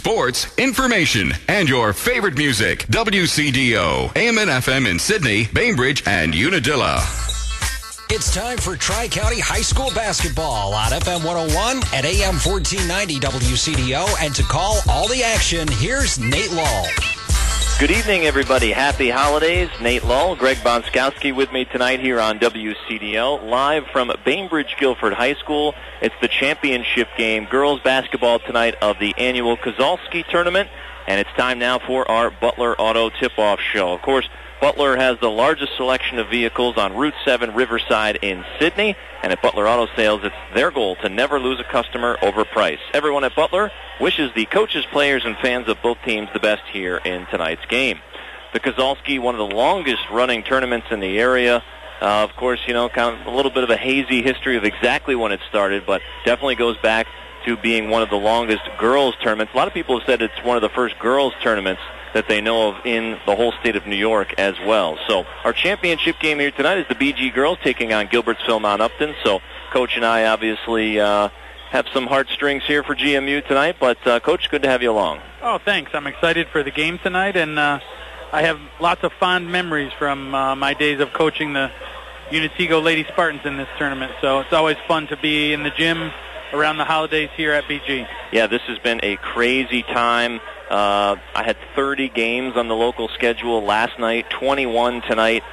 sports, information, and your favorite music. WCDO, AM and FM in Sydney, Bainbridge, and Unadilla. It's time for Tri-County High School basketball on FM 101 and AM 1490 WCDO. And to call all the action, here's Nate Lull. Good evening, everybody. Happy holidays. Nate Lull, Greg Bonskowski with me tonight here on WCDO, live from Bainbridge Guilford High School. It's the championship game, girls basketball tonight of the annual Kozolski tournament, and it's time now for our Butler Auto Tip-Off Show. Of course, Butler has the largest selection of vehicles on Route 7 Riverside in Sydney, and at Butler Auto Sales, it's their goal to never lose a customer over price. Everyone at Butler wishes the coaches, players, and fans of both teams the best here in tonight's game. The Kozolski, one of the longest-running tournaments in the area. Of course, you know, kind of a little bit of a hazy history of exactly when it started, but definitely goes back to being one of the longest girls' tournaments. A lot of people have said it's one of the first girls' tournaments that they know of in the whole state of New York as well. So our championship game here tonight is the BG girls taking on Gilbertsville Mount Upton. So Coach and I obviously have some heartstrings here for GMU tonight, but Coach, good to have you along. Oh, thanks. I'm excited for the game tonight, and I have lots of fond memories from my days of coaching the Unitego Lady Spartans in this tournament. So it's always fun to be in the gym around the holidays here at BG. Yeah, this has been a crazy time. I had 30 games on the local schedule last night, 21 tonight,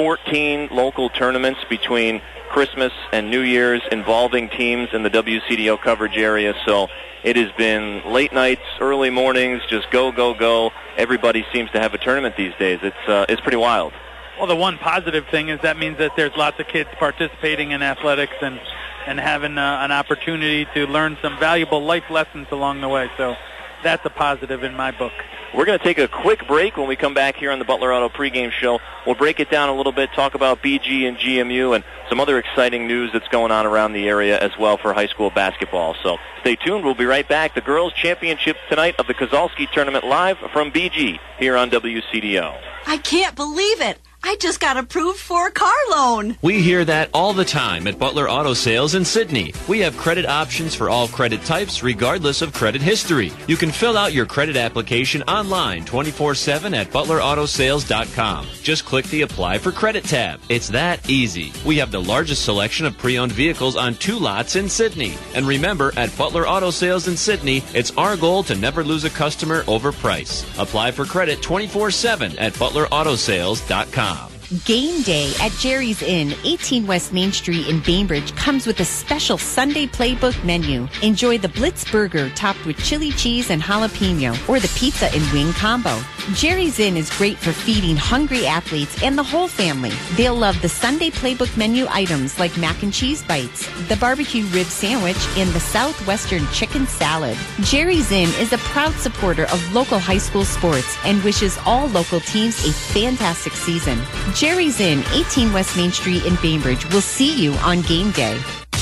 14 local tournaments between Christmas and New Year's involving teams in the WCDO coverage area. So it has been late nights, early mornings, just go, go, go. Everybody seems to have a tournament these days. It's pretty wild. Well, the one positive thing is that means that there's lots of kids participating in athletics and having an opportunity to learn some valuable life lessons along the way. So that's a positive in my book. We're going to take a quick break. When we come back here on the Butler Auto pregame show, we'll break it down a little bit, talk about BG and GMU and some other exciting news that's going on around the area as well for high school basketball. So stay tuned. We'll be right back. The girls' championship tonight of the Kozolski tournament live from BG here on WCDO. I can't believe it. I just got approved for a car loan. We hear that all the time at Butler Auto Sales in Sydney. We have credit options for all credit types, regardless of credit history. You can fill out your credit application online 24/7 at butlerautosales.com. Just click the Apply for Credit tab. It's that easy. We have the largest selection of pre-owned vehicles on 2 lots in Sydney. And remember, at Butler Auto Sales in Sydney, it's our goal to never lose a customer over price. Apply for credit 24/7 at butlerautosales.com. Game day at Jerry's Inn, 18 West Main Street in Bainbridge, comes with a special Sunday playbook menu. Enjoy the Blitz Burger topped with chili cheese and jalapeno, or the pizza and wing combo. Jerry's Inn is great for feeding hungry athletes and the whole family. They'll love the Sunday playbook menu items like mac and cheese bites, the barbecue rib sandwich, and the Southwestern chicken salad. Jerry's Inn is a proud supporter of local high school sports and wishes all local teams a fantastic season. Jerry's Inn, 18 West Main Street in Bainbridge. We'll see you on game day.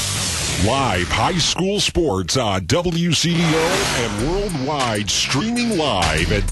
Live high school sports on WCDO and worldwide, streaming live at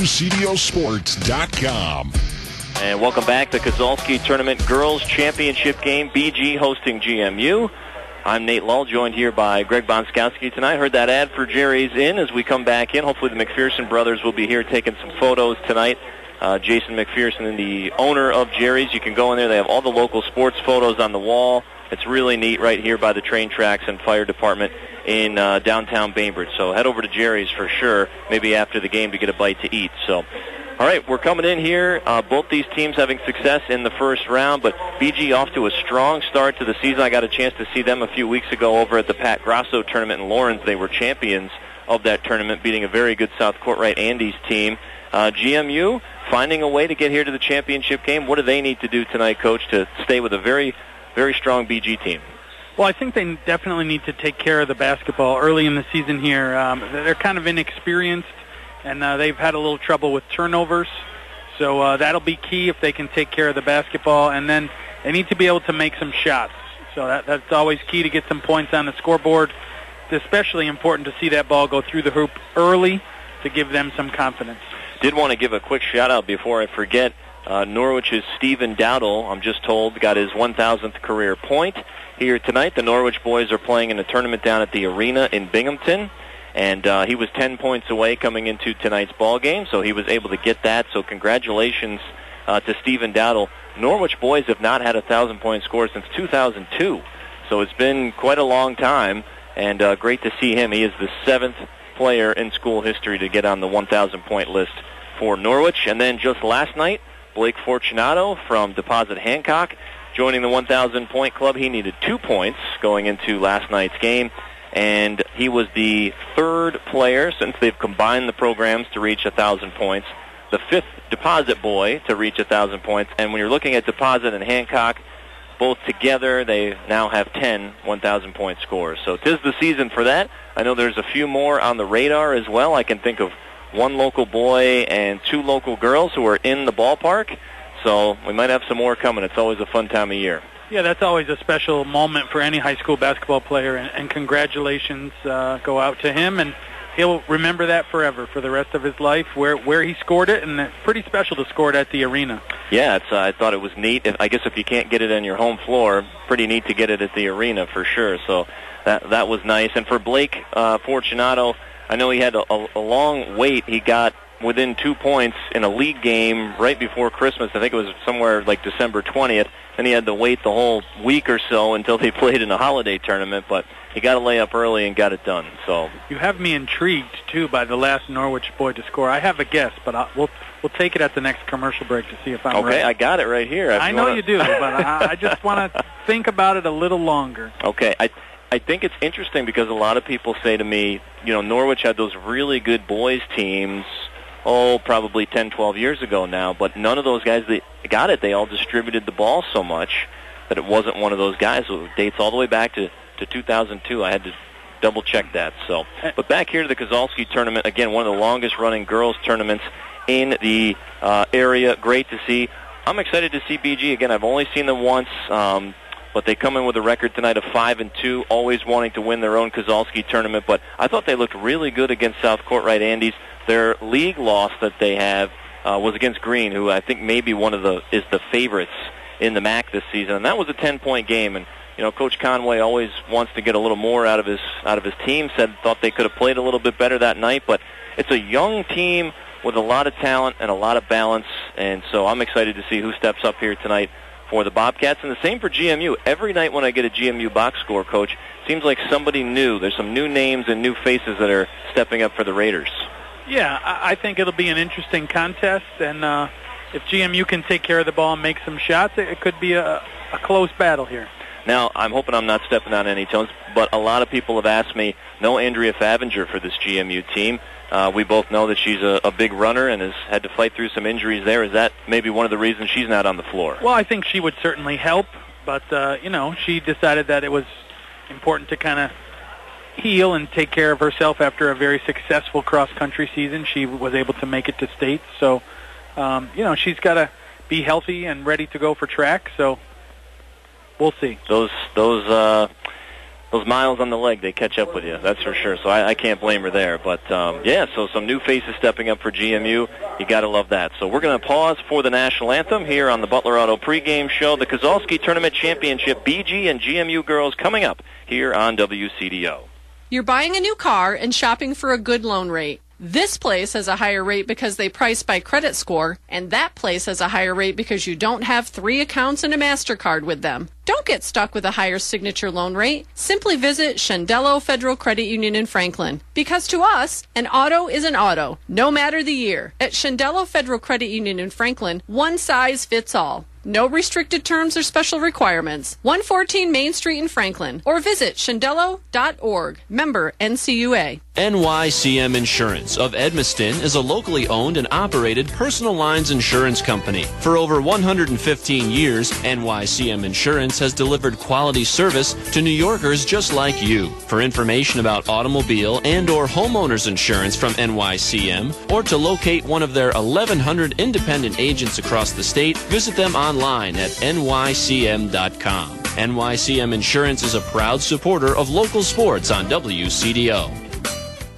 WCDOsports.com. And welcome back to Kozolski Tournament Girls Championship Game, BG hosting GMU. I'm Nate Lull, joined here by Greg Bonskowski tonight. Heard that ad for Jerry's Inn as we come back in. Hopefully the McPherson brothers will be here taking some photos tonight. Jason McPherson, the owner of Jerry's. You can go in there. They have all the local sports photos on the wall. It's really neat right here by the train tracks and fire department in downtown Bainbridge. So head over to Jerry's for sure, maybe after the game to get a bite to eat. So, all right, we're coming in here. Both these teams having success in the first round, but BG off to a strong start to the season. I got a chance to see them a few weeks ago over at the Pat Grasso tournament in Lawrence. They were champions of that tournament, beating a very good South Courtright Andes team. GMU finding a way to get here to the championship game. What do they need to do tonight, Coach, to stay with a very, very strong BG team? Well, I think they definitely need to take care of the basketball early in the season here. They're kind of inexperienced, and they've had a little trouble with turnovers. So that'll be key if they can take care of the basketball. And then they need to be able to make some shots. So that's always key to get some points on the scoreboard. It's especially important to see that ball go through the hoop early to give them some confidence. Did want to give a quick shout-out before I forget. Norwich's Stephen Dowdle, I'm just told, got his 1,000th career point here tonight. The Norwich boys are playing in a tournament down at the arena in Binghamton. And he was 10 points away coming into tonight's ball game, so he was able to get that. So congratulations to Stephen Dowdle. Norwich boys have not had a 1,000-point score since 2002, so it's been quite a long time, and great to see him. He is the 7th player in school history to get on the 1,000-point list for Norwich. And then just last night, Blake Fortunato from Deposit Hancock joining the 1,000-point club. He needed 2 points going into last night's game, and he was the 3rd player since they've combined the programs to reach 1,000 points, the 5th Deposit boy to reach 1,000 points. And when you're looking at Deposit and Hancock, both together, they now have 10 1,000-point scores. So 'tis the season for that. I know there's a few more on the radar as well. I can think of 1 local boy and 2 local girls who are in the ballpark. So we might have some more coming. It's always a fun time of year. Yeah, that's always a special moment for any high school basketball player, and congratulations go out to him, and he'll remember that forever for the rest of his life, where he scored it, and it's pretty special to score it at the arena. Yeah, I thought it was neat. I guess if you can't get it on your home floor, pretty neat to get it at the arena for sure. So that was nice. And for Blake Fortunato, I know he had a long wait. He got within 2 points in a league game right before Christmas. I think it was somewhere like December 20th. Then he had to wait the whole week or so until they played in a holiday tournament, but he got a layup early and got it done. So you have me intrigued, too, by the last Norwich boy to score. I have a guess, but we'll take it at the next commercial break to see if I'm right. Okay, I got it right here. I know you do, but I just want to think about it a little longer. Okay, I think it's interesting because a lot of people say to me, Norwich had those really good boys teams, probably 10, 12 years ago now, but none of those guys that got it, they all distributed the ball so much that it wasn't one of those guys. So it dates all the way back to 2002. I had to double-check that. So, but back here to the Kozolski tournament, again, one of the longest-running girls tournaments in the area. Great to see. I'm excited to see BG. Again, I've only seen them once, but they come in with a record tonight of 5-2, always wanting to win their own Kozolski tournament. But I thought they looked really good against South Courtright Andes. Their league loss that they have was against Green, who I think maybe is the favorites in the MAC this season, and that was a 10-point game. And Coach Conway always wants to get a little more out of his team. Thought they could have played a little bit better that night, but it's a young team with a lot of talent and a lot of balance, and so I'm excited to see who steps up here tonight for the Bobcats. And the same for GMU. Every night when I get a GMU box score, Coach, seems like somebody new. There's some new names and new faces that are stepping up for the Raiders. Yeah, I think it'll be an interesting contest, and if GMU can take care of the ball and make some shots, it could be a close battle here. Now, I'm hoping I'm not stepping on any toes, but a lot of people have asked me, no Andrea Favinger for this GMU team. We both know that she's a big runner and has had to fight through some injuries there. Is that maybe one of the reasons she's not on the floor? Well, I think she would certainly help, but, she decided that it was important to kind of heal and take care of herself after a very successful cross-country season. She was able to make it to states, so, she's got to be healthy and ready to go for track, so we'll see. Those miles on the leg, they catch up with you, that's for sure. So I can't blame her there. But, so some new faces stepping up for GMU. You got to love that. So we're going to pause for the national anthem here on the Butler Auto pregame show. The Kozolski Tournament Championship, BG and GMU girls coming up here on WCDO. You're buying a new car and shopping for a good loan rate. This place has a higher rate because they price by credit score, and that place has a higher rate because you don't have 3 accounts and a MasterCard with them. Don't get stuck with a higher signature loan rate. Simply visit Shandello Federal Credit Union in Franklin. Because to us, an auto is an auto, no matter the year. At Shandello Federal Credit Union in Franklin, one size fits all. No restricted terms or special requirements. 114 Main Street in Franklin. Or visit shandello.org. Member NCUA. NYCM Insurance of Edmiston is a locally owned and operated personal lines insurance company. For over 115 years, NYCM Insurance has delivered quality service to New Yorkers just like you. For information about automobile and or homeowners insurance from NYCM, or to locate one of their 1,100 independent agents across the state, visit them online at nycm.com. NYCM Insurance is a proud supporter of local sports on WCDO.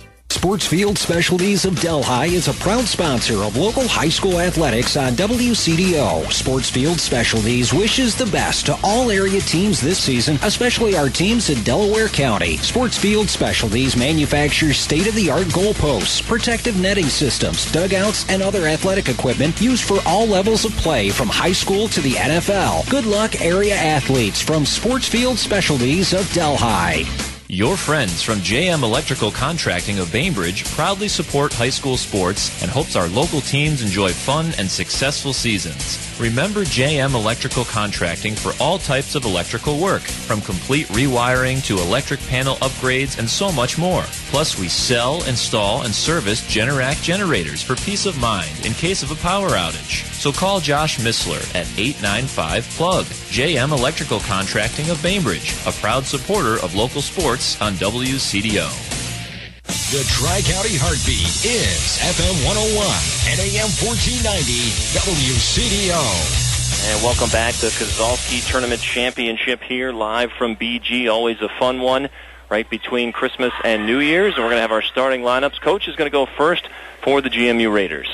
Sportsfield Specialties of Delhi is a proud sponsor of local high school athletics on WCDO. Sportsfield Specialties wishes the best to all area teams this season, especially our teams in Delaware County. Sportsfield Specialties manufactures state-of-the-art goalposts, protective netting systems, dugouts, and other athletic equipment used for all levels of play from high school to the NFL. Good luck, area athletes from Sportsfield Specialties of Delhi. Your friends from JM Electrical Contracting of Bainbridge proudly support high school sports and hopes our local teams enjoy fun and successful seasons. Remember JM Electrical Contracting for all types of electrical work, from complete rewiring to electric panel upgrades and so much more. Plus, we sell, install, and service Generac generators for peace of mind in case of a power outage. So call Josh Missler at 895-PLUG. JM Electrical Contracting of Bainbridge, a proud supporter of local sports on WCDO. The Tri-County Heartbeat is FM 101 and AM 1490 WCDO. And welcome back to Kozolski Tournament Championship here live from BG. Always a fun one right between Christmas and New Year's. And we're going to have our starting lineups. Coach is going to go first for the GMU Raiders.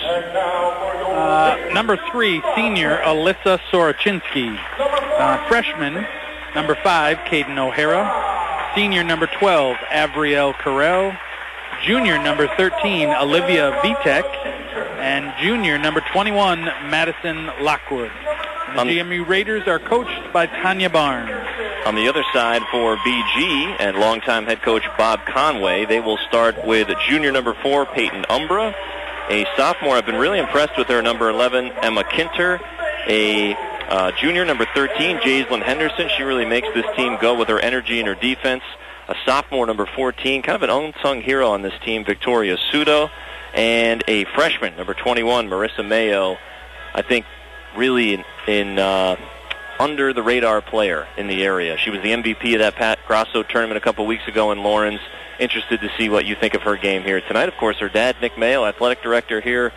Number 3, senior Alyssa Sorochinsky. Freshman, number 5, Caden O'Hara. Senior, number 12, Avriel Carell. Junior, number 13, Olivia Vitek. And junior, number 21, Madison Lockwood. And the GMU Raiders are coached by Tanya Barnes. On the other side for BG and longtime head coach Bob Conway, they will start with junior number 4, Peyton Umbra. A sophomore, I've been really impressed with her, number 11, Emma Kinter. A junior, number 13, Jaislyn Henderson. She really makes this team go with her energy and her defense. A sophomore, number 14, kind of an unsung hero on this team, Victoria Sudo. And a freshman, number 21, Marissa Mayo. I think really in under-the-radar player in the area. She was the MVP of that Pat Grasso tournament a couple weeks ago in Lawrence. Interested to see what you think of her game here tonight. Of course, her dad, Nick Mayo, athletic director here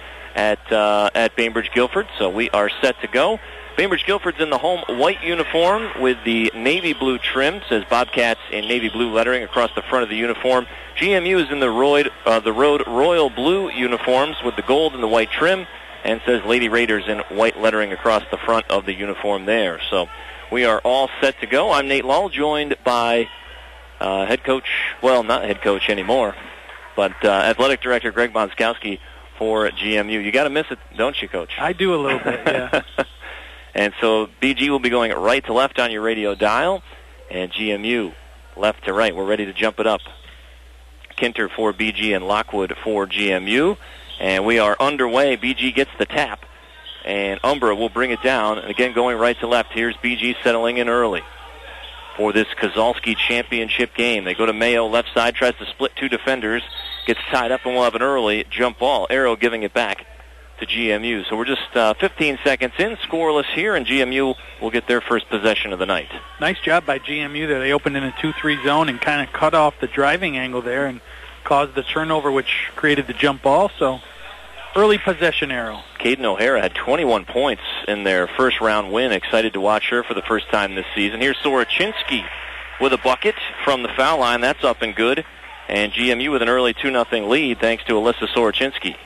at Bainbridge Guilford. So we are set to go. Bainbridge Guilford's in the home white uniform with the navy blue trim. Says Bobcats in navy blue lettering across the front of the uniform. GMU is in the road royal blue uniforms with the gold and the white trim, and says Lady Raiders in white lettering across the front of the uniform there. So we are all set to go. I'm Nate Lull, joined by head coach, well, not head coach anymore, but athletic director Greg Bonskowski for GMU. You got to miss it, don't you, Coach? I do a little bit, yeah. And so BG will be going right to left on your radio dial, and GMU left to right. We're ready to jump it up. Kinter for BG and Lockwood for GMU. And we are underway. BG gets the tap, and Umbra will bring it down. And again, going right to left. Here's BG settling in early for this Kozolski championship game. They go to Mayo, left side, tries to split two defenders, gets tied up, and we'll have an early jump ball. Arrow giving it back to GMU. So we're just 15 seconds in, scoreless here, and GMU will get their first possession of the night. Nice job by GMU there. They opened in a 2-3 zone and kind of cut off the driving angle there and caused the turnover, which created the jump ball. So early possession arrow. Caden O'Hara had 21 points in their first round win. Excited to watch her for the first time this season. Here's Sorochinsky with a bucket from the foul line. That's up and good. And GMU with an early 2-0 lead thanks to Alyssa Sorochinsky.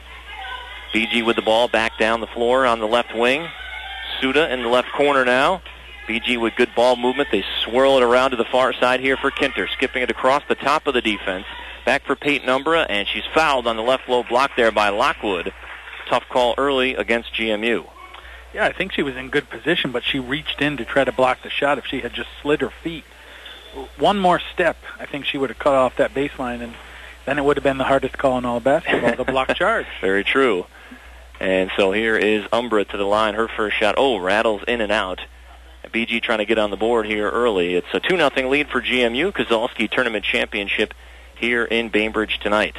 BG with the ball back down the floor on the left wing. Suda in the left corner now. BG with good ball movement. They swirl it around to the far side here for Kinter, skipping it across the top of the defense. Back for Peyton Umbra, and she's fouled on the left low block there by Lockwood. Tough call early against GMU. Yeah, I think she was in good position, but she reached in to try to block the shot. If she had just slid her feet one more step, I think she would have cut off that baseline, and then it would have been the hardest call in all of basketball, the block charge. Very true. And so here is Umbra to the line. Her first shot, rattles in and out. BG trying to get on the board here early. It's a 2-0 lead for GMU. Kozolski Tournament Championship here in Bainbridge tonight.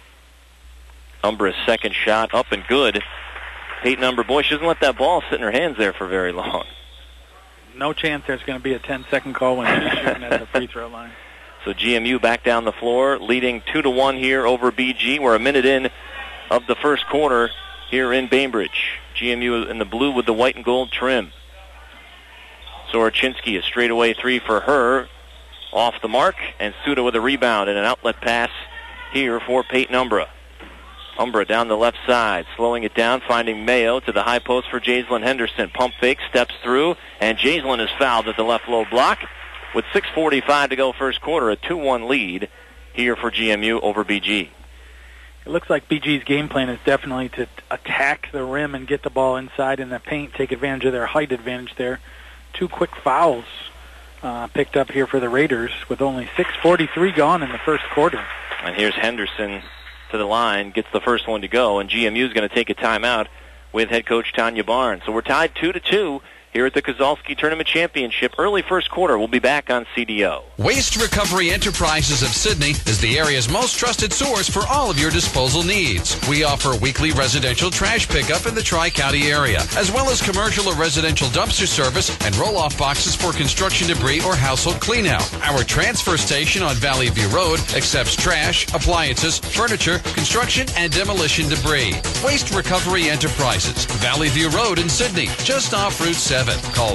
Umbra's second shot up and good. Peyton Umbra, boy, she doesn't let that ball sit in her hands there for very long. No chance there's going to be a 10-second call when she's shooting at the free throw line. So GMU back down the floor, leading 2-1 here over BG. We're a minute in of the first quarter here in Bainbridge. GMU in the blue with the white and gold trim. Sorochinsky, a straightaway three for her. Off the mark, and Suda with a rebound and an outlet pass here for Peyton Umbra. Umbra down the left side, slowing it down, finding Mayo to the high post for Jaislyn Henderson. Pump fake, steps through, and Jaislyn is fouled at the left low block. With 6:45 to go first quarter, a 2-1 lead here for GMU over BG. It looks like BG's game plan is definitely to attack the rim and get the ball inside in the paint, take advantage of their height advantage there. 2 quick fouls picked up here for the Raiders with only 6:43 gone in the first quarter. And here's Henderson to the line, gets the first one to go, and GMU is going to take a timeout with head coach Tanya Barnes. So we're tied 2-2 here at the Kozolski Tournament Championship. Early first quarter. We'll be back on CDO. Waste Recovery Enterprises of Sydney is the area's most trusted source for all of your disposal needs. We offer weekly residential trash pickup in the Tri-County area, as well as commercial or residential dumpster service and roll-off boxes for construction debris or household cleanout. Our transfer station on Valley View Road accepts trash, appliances, furniture, construction, and demolition debris. Waste Recovery Enterprises, Valley View Road in Sydney, just off Route 7. Call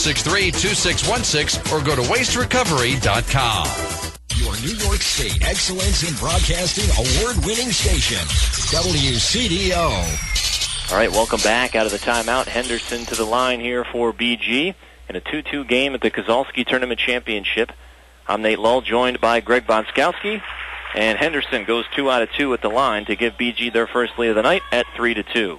563-2616 or go to wasterecovery.com. Your New York State Excellence in Broadcasting award-winning station, WCDO. All right, welcome back out of the timeout. Henderson to the line here for BG in a 2-2 game at the Kozolski Tournament Championship. I'm Nate Lull, joined by Greg Bonskowski, and Henderson goes 2 out of 2 at the line to give BG their first lead of the night at 3-2.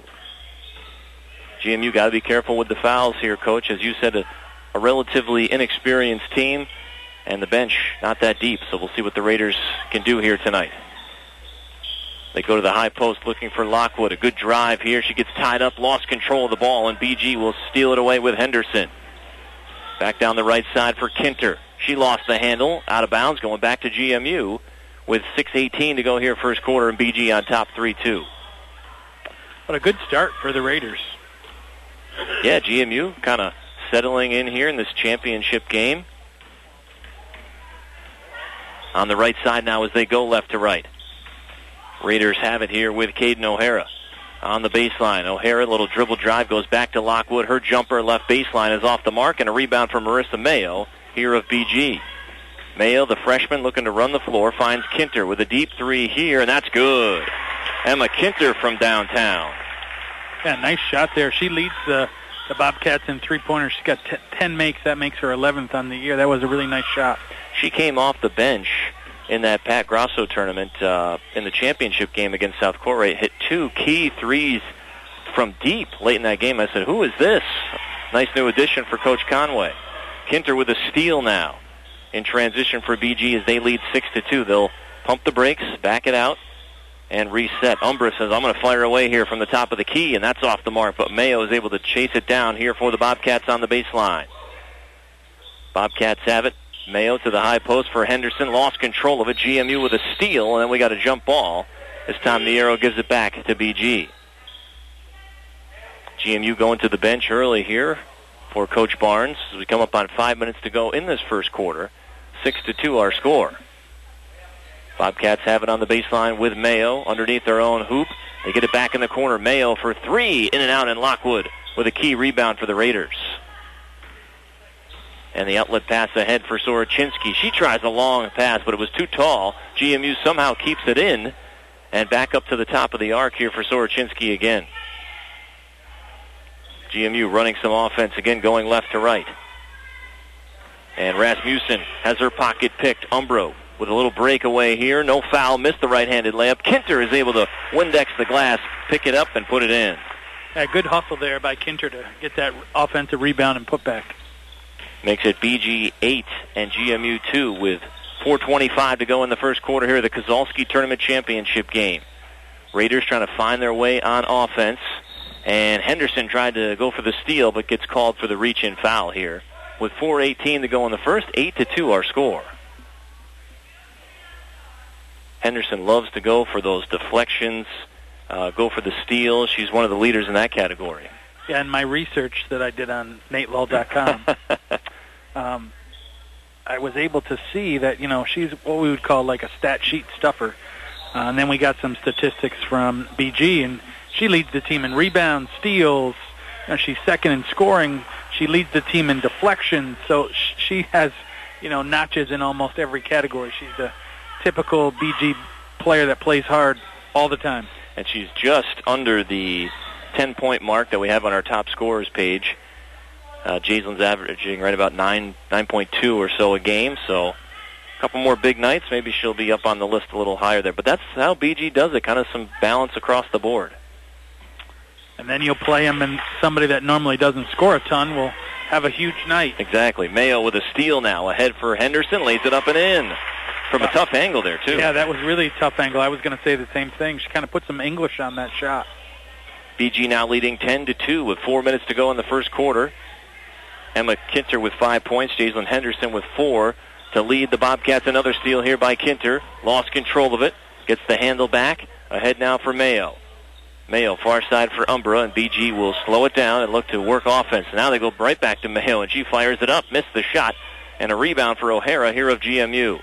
GMU got to be careful with the fouls here, Coach. As you said, a relatively inexperienced team, and the bench not that deep, so we'll see what the Raiders can do here tonight. They go to the high post looking for Lockwood. A good drive here. She gets tied up, lost control of the ball, and BG will steal it away with Henderson. Back down the right side for Kinter. She lost the handle, out of bounds, going back to GMU with 6:18 to go here first quarter, and BG on top 3-2. What a good start for the Raiders. Yeah, GMU kind of settling in here in this championship game. On the right side now as they go left to right. Raiders have it here with Caden O'Hara on the baseline. O'Hara, little dribble drive, goes back to Lockwood. Her jumper left baseline is off the mark, and a rebound from Marissa Mayo here of BG. Mayo, the freshman, looking to run the floor, finds Kinter with a deep 3 here, and that's good. Emma Kinter from downtown. Yeah, nice shot there. She leads the Bobcats in three-pointers. She's got 10 makes. That makes her 11th on the year. That was a really nice shot. She came off the bench in that Pat Grosso tournament in the championship game against South Korea. Hit 2 key threes from deep late in that game. I said, who is this? Nice new addition for Coach Conway. Kinter with a steal now in transition for BG as they lead 6-2. They'll pump the brakes, back it out, and reset. Umbra says, I'm going to fire away here from the top of the key, and that's off the mark. But Mayo is able to chase it down here for the Bobcats on the baseline. Bobcats have it. Mayo to the high post for Henderson. Lost control of it. GMU with a steal, and then we got a jump ball. This time the arrow gives it back to BG. GMU going to the bench early here for Coach Barnes as we come up on 5 minutes to go in this first quarter. 6-2 our score. Bobcats have it on the baseline with Mayo underneath their own hoop. They get it back in the corner. Mayo for 3, in and out, and Lockwood with a key rebound for the Raiders. And the outlet pass ahead for Soroczynski. She tries a long pass, but it was too tall. GMU somehow keeps it in, and back up to the top of the arc here for Soroczynski again. GMU running some offense again, going left to right. And Rasmussen has her pocket picked. Umbro with a little breakaway here. No foul. Missed the right-handed layup. Kinter is able to Windex the glass, pick it up, and put it in. Yeah, good hustle there by Kinter to get that offensive rebound and put back. Makes it BG 8 and GMU 2 with 4:25 to go in the first quarter here of the Kozolski Tournament Championship game. Raiders trying to find their way on offense. And Henderson tried to go for the steal, but gets called for the reach-in foul here. With 4:18 to go in the first, 8-2 our score. Henderson loves to go for those deflections, go for the steals. She's one of the leaders in that category. Yeah, in my research that I did on NateLull.com, I was able to see that, she's what we would call like a stat sheet stuffer. And then we got some statistics from BG, and she leads the team in rebounds, steals. She's second in scoring. She leads the team in deflections. So she has, notches in almost every category. She's the typical BG player that plays hard all the time. And she's just under the 10-point mark that we have on our top scorers page. Jaislin's averaging right about 9.2 or so a game, so a couple more big nights, maybe she'll be up on the list a little higher there. But that's how BG does it, kind of some balance across the board. And then you'll play him, and somebody that normally doesn't score a ton will have a huge night. Exactly. Mayo with a steal now, ahead for Henderson, lays it up and in. From a tough angle there, too. Yeah, that was really a tough angle. I was going to say the same thing. She kind of put some English on that shot. BG now leading 10-2 with 4 minutes to go in the first quarter. Emma Kinter with 5 points. Jaislyn Henderson with 4 to lead the Bobcats. Another steal here by Kinter. Lost control of it. Gets the handle back. Ahead now for Mayo. Mayo far side for Umbra, and BG will slow it down and look to work offense. Now they go right back to Mayo, and she fires it up. Missed the shot. And a rebound for O'Hara here of GMU.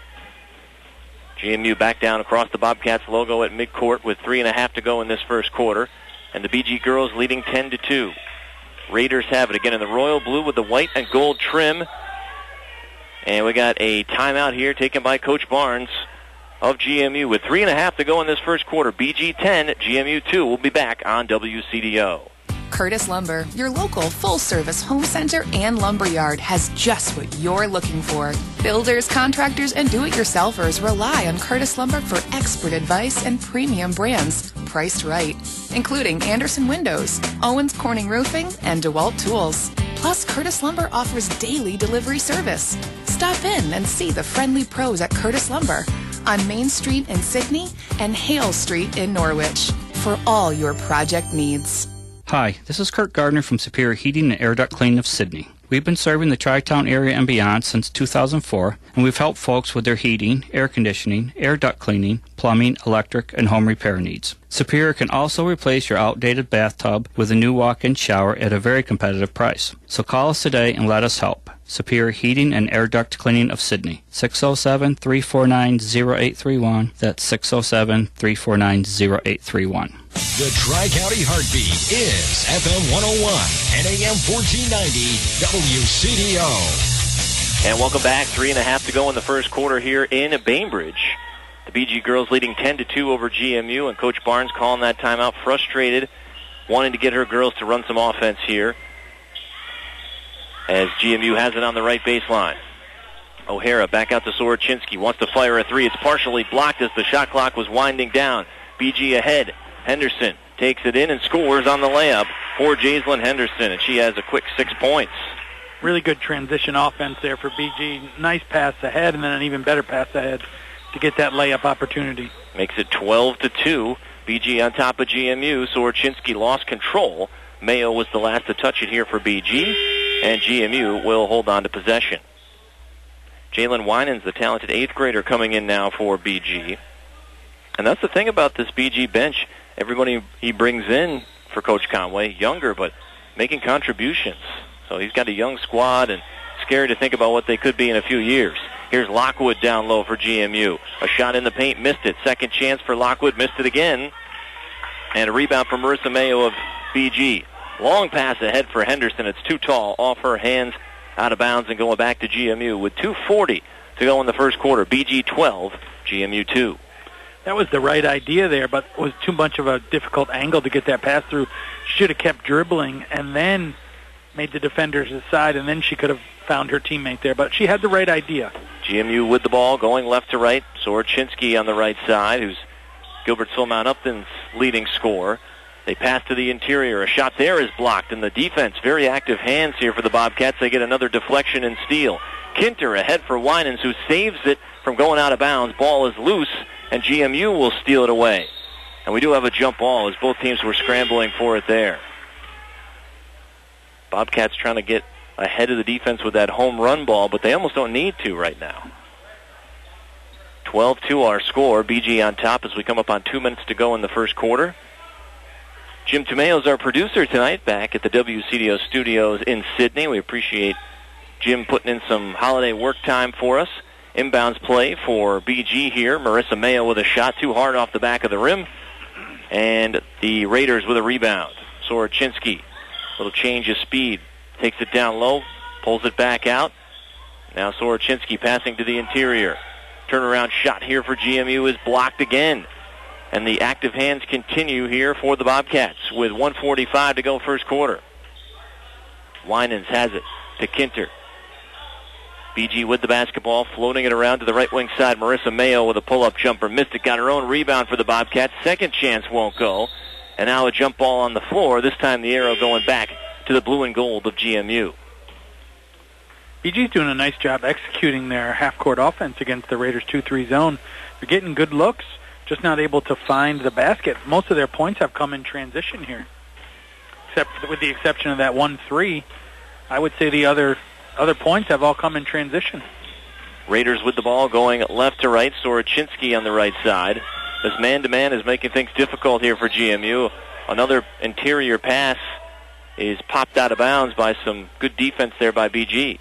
GMU back down across the Bobcats logo at midcourt with 3.5 to go in this first quarter. And the BG girls leading 10-2. Raiders have it again in the royal blue with the white and gold trim. And we got a timeout here taken by Coach Barnes of GMU with 3.5 to go in this first quarter. BG 10, GMU 2. We'll be back on WCDO. Curtis Lumber, your local full-service home center and lumber yard, has just what you're looking for. Builders, contractors, and do-it-yourselfers rely on Curtis Lumber for expert advice and premium brands priced right, including Anderson Windows, Owens Corning Roofing, and DeWalt Tools. Plus, Curtis Lumber offers daily delivery service. Stop in and see the friendly pros at Curtis Lumber on Main Street in Sydney and Hale Street in Norwich for all your project needs. Hi, this is Kurt Gardner from Superior Heating and Air Duct Cleaning of Sydney. We've been serving the Tri-Town area and beyond since 2004, and we've helped folks with their heating, air conditioning, air duct cleaning, plumbing, electric, and home repair needs. Superior can also replace your outdated bathtub with a new walk-in shower at a very competitive price. So call us today and let us help. Superior Heating and Air Duct Cleaning of Sydney, 607-349-0831. That's 607-349-0831. The Tri-County Heartbeat is FM 101 and AM 1490 WCDO. And welcome back. 3.5 to go in the first quarter here in Bainbridge. The BG girls leading 10-2 over GMU, and Coach Barnes calling that timeout, frustrated, wanting to get her girls to run some offense here, as GMU has it on the right baseline. O'Hara back out to Soroczynski, wants to fire a three. It's partially blocked as the shot clock was winding down. BG ahead. Henderson takes it in and scores on the layup for Jaislyn Henderson, and she has a quick 6 points. Really good transition offense there for BG. Nice pass ahead, and then an even better pass ahead to get that layup opportunity. Makes it 12-2. BG on top of GMU. Soroczynski lost control. Mayo was the last to touch it here for BG, and GMU will hold on to possession. Jalen Winans, the talented 8th grader, coming in now for BG. And that's the thing about this BG bench. Everybody he brings in for Coach Conway, younger, but making contributions. So he's got a young squad, and scary to think about what they could be in a few years. Here's Lockwood down low for GMU. A shot in the paint, missed it. Second chance for Lockwood, missed it again. And a rebound from Marissa Mayo of BG. Long pass ahead for Henderson. It's too tall, off her hands, out of bounds, and going back to GMU with 2:40 to go in the first quarter. BG 12, GMU 2. That was the right idea there, but it was too much of a difficult angle to get that pass through. She should have kept dribbling and then made the defenders aside, and then she could have found her teammate there. But she had the right idea. GMU with the ball, going left to right. Soroczynski on the right side, who's Gilbertsville Mount Upton's leading scorer. They pass to the interior. A shot there is blocked, and the defense, very active hands here for the Bobcats. They get another deflection and steal. Kinter ahead for Winans, who saves it from going out of bounds. Ball is loose, and GMU will steal it away. And we do have a jump ball, as both teams were scrambling for it there. Bobcats trying to get ahead of the defense with that home run ball, but they almost don't need to right now. 12-2 our score. BG on top as we come up on 2 minutes to go in the first quarter. Jim Tomeo is our producer tonight, back at the WCDO studios in Sydney. We appreciate Jim putting in some holiday work time for us. Inbounds play for BG here. Marissa Mayo with a shot too hard off the back of the rim. And the Raiders with a rebound. Soroczynski, little change of speed. Takes it down low, pulls it back out. Now Soroczynski passing to the interior. Turnaround shot here for GMU is blocked again. And the active hands continue here for the Bobcats with 1:45 to go first quarter. Winans has it to Kinter. BG with the basketball, floating it around to the right wing side. Marissa Mayo with a pull-up jumper. Missed it, got her own rebound for the Bobcats. Second chance won't go. And now a jump ball on the floor. This time the arrow going back to the blue and gold of GMU. BG's doing a nice job executing their half-court offense against the Raiders' 2-3 zone. They're getting good looks, just not able to find the basket. Most of their points have come in transition here, with the exception of that 1-3. I would say the other points have all come in transition. Raiders with the ball going left to right. Sorochinsky on the right side. This man-to-man is making things difficult here for GMU. Another interior pass is popped out of bounds by some good defense there by BG.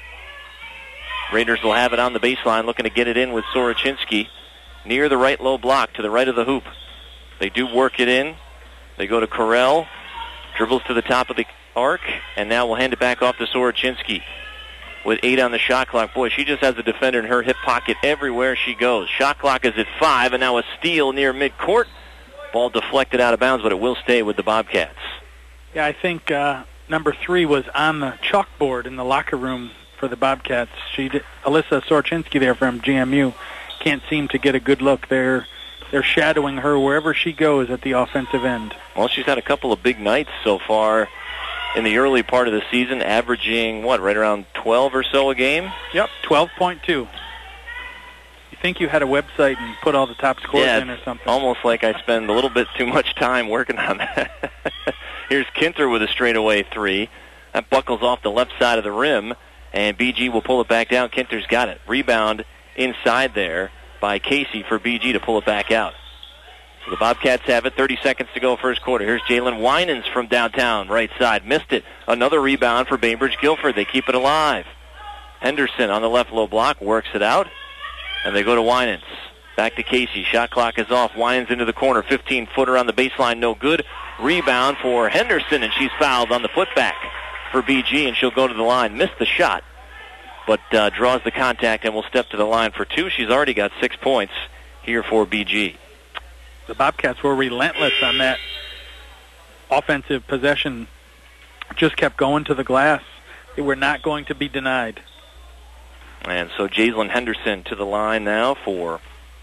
Raiders will have it on the baseline, looking to get it in with Sorochinsky near the right low block to the right of the hoop. They do work it in. They go to Correll, dribbles to the top of the arc, and now we'll hand it back off to Sorochinsky with 8 on the shot clock. Boy, she just has a defender in her hip pocket everywhere she goes. Shot clock is at 5, and now a steal near midcourt. Ball deflected out of bounds, but it will stay with the Bobcats. Yeah, I think number 3 was on the chalkboard in the locker room for the Bobcats. Alyssa Sorochinsky there from GMU can't seem to get a good look. They're shadowing her wherever she goes at the offensive end. Well, she's had a couple of big nights so far in the early part of the season, averaging, right around 12 or so a game? Yep, 12.2. You think you had a website and put all the top scores in or something? Almost like I spend a little bit too much time working on that. Here's Kinter with a straightaway 3. That buckles off the left side of the rim, and BG will pull it back down. Kinter's got it. Rebound inside there by Casey for BG to pull it back out. So the Bobcats have it. 30 seconds to go first quarter. Here's Jalen Winans from downtown, right side. Missed it. Another rebound for Bainbridge Guilford. They keep it alive. Henderson on the left low block works it out, and they go to Winans. Back to Casey. Shot clock is off. Winans into the corner. 15-footer on the baseline. No good. Rebound for Henderson, and she's fouled on the putback for BG, and she'll go to the line. Missed the shot, but draws the contact and will step to the line for 2. She's already got 6 points here for BG. The Bobcats were relentless on that offensive possession. Just kept going to the glass. They were not going to be denied. And so Jaislyn Henderson to the line now for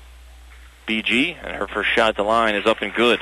BG, and her first shot at the line is up and good.